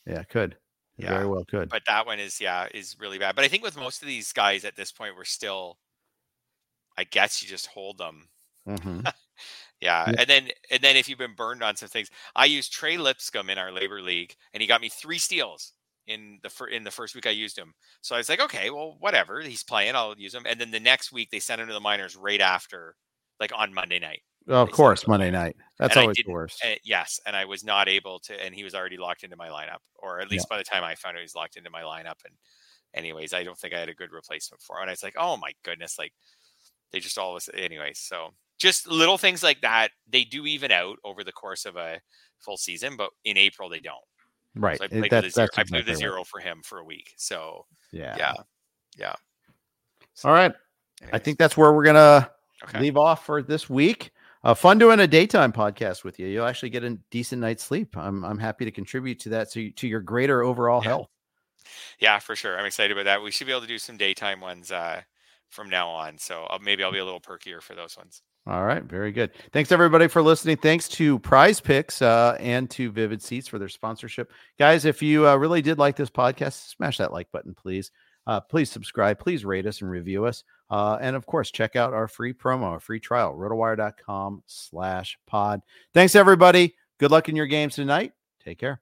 Yeah, could. Yeah. Very well could. But that one is, yeah, is really bad. But I think with most of these guys at this point, we're still, I guess you just hold them. Mm-hmm. yeah. Yeah. And then, and then if you've been burned on some things, I used Trey Lipscomb in our labor league and he got me three steals in the fir- in the first week I used him. So I was like, okay, well, whatever. He's playing. I'll use him. And then the next week they sent him to the minors right after, like on Monday night. Oh, of They course, sent him to the Monday minors. night. That's And I always the didn't- worst. uh, yes. And I was not able to, and he was already locked into my lineup, or at least by the time I found out he was locked into my lineup. And anyways, I don't think I had a good replacement for him. And I was like, oh my goodness, like they just always, anyways. So just little things like that, they do even out over the course of a full season, but in April they don't. Right. So I played, That- with, a zero, that's I played with a exactly zero right. for him for a week. So Yeah. yeah, yeah. So, All right. I anyways, think that's where we're going to okay. leave off for this week. Uh, fun doing a daytime podcast with you. You'll actually get a decent night's sleep. I'm I'm happy to contribute to that, so you, to your greater overall Yeah. health. Yeah, for sure. I'm excited about that. We should be able to do some daytime ones uh, from now on. So I'll, maybe I'll be a little perkier for those ones. All right, very good. Thanks everybody for listening. Thanks to Prize Picks uh, and to Vivid Seats for their sponsorship, guys. If you uh, really did like this podcast, smash that like button, please. Uh, please subscribe. Please rate us and review us. Uh, and of course, check out our free promo, our free trial, rotowire.com slash pod. Thanks everybody. Good luck in your games tonight. Take care.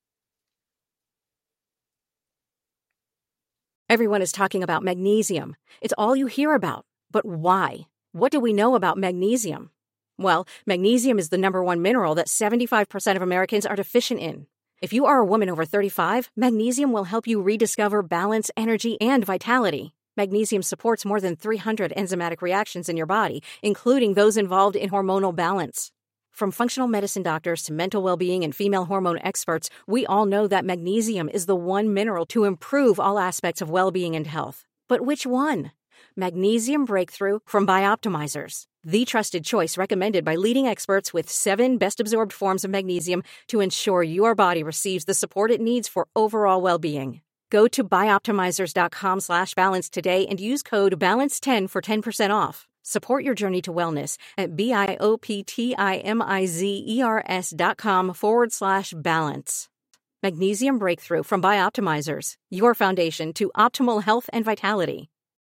Everyone is talking about magnesium. It's all you hear about. But why? What do we know about magnesium? Well, magnesium is the number one mineral that seventy-five percent of Americans are deficient in. If you are a woman over thirty-five, magnesium will help you rediscover balance, energy, and vitality. Magnesium supports more than three hundred enzymatic reactions in your body, including those involved in hormonal balance. From functional medicine doctors to mental well-being and female hormone experts, we all know that magnesium is the one mineral to improve all aspects of well-being and health. But which one? Magnesium Breakthrough from Bioptimizers, the trusted choice recommended by leading experts with seven best-absorbed forms of magnesium to ensure your body receives the support it needs for overall well-being. Go to bioptimizers.com slash balance today and use code balance ten for ten percent off. Support your journey to wellness at B-I-O-P-T-I-M-I-Z-E-R-S dot com forward slash balance. Magnesium Breakthrough from Bioptimizers, your foundation to optimal health and vitality.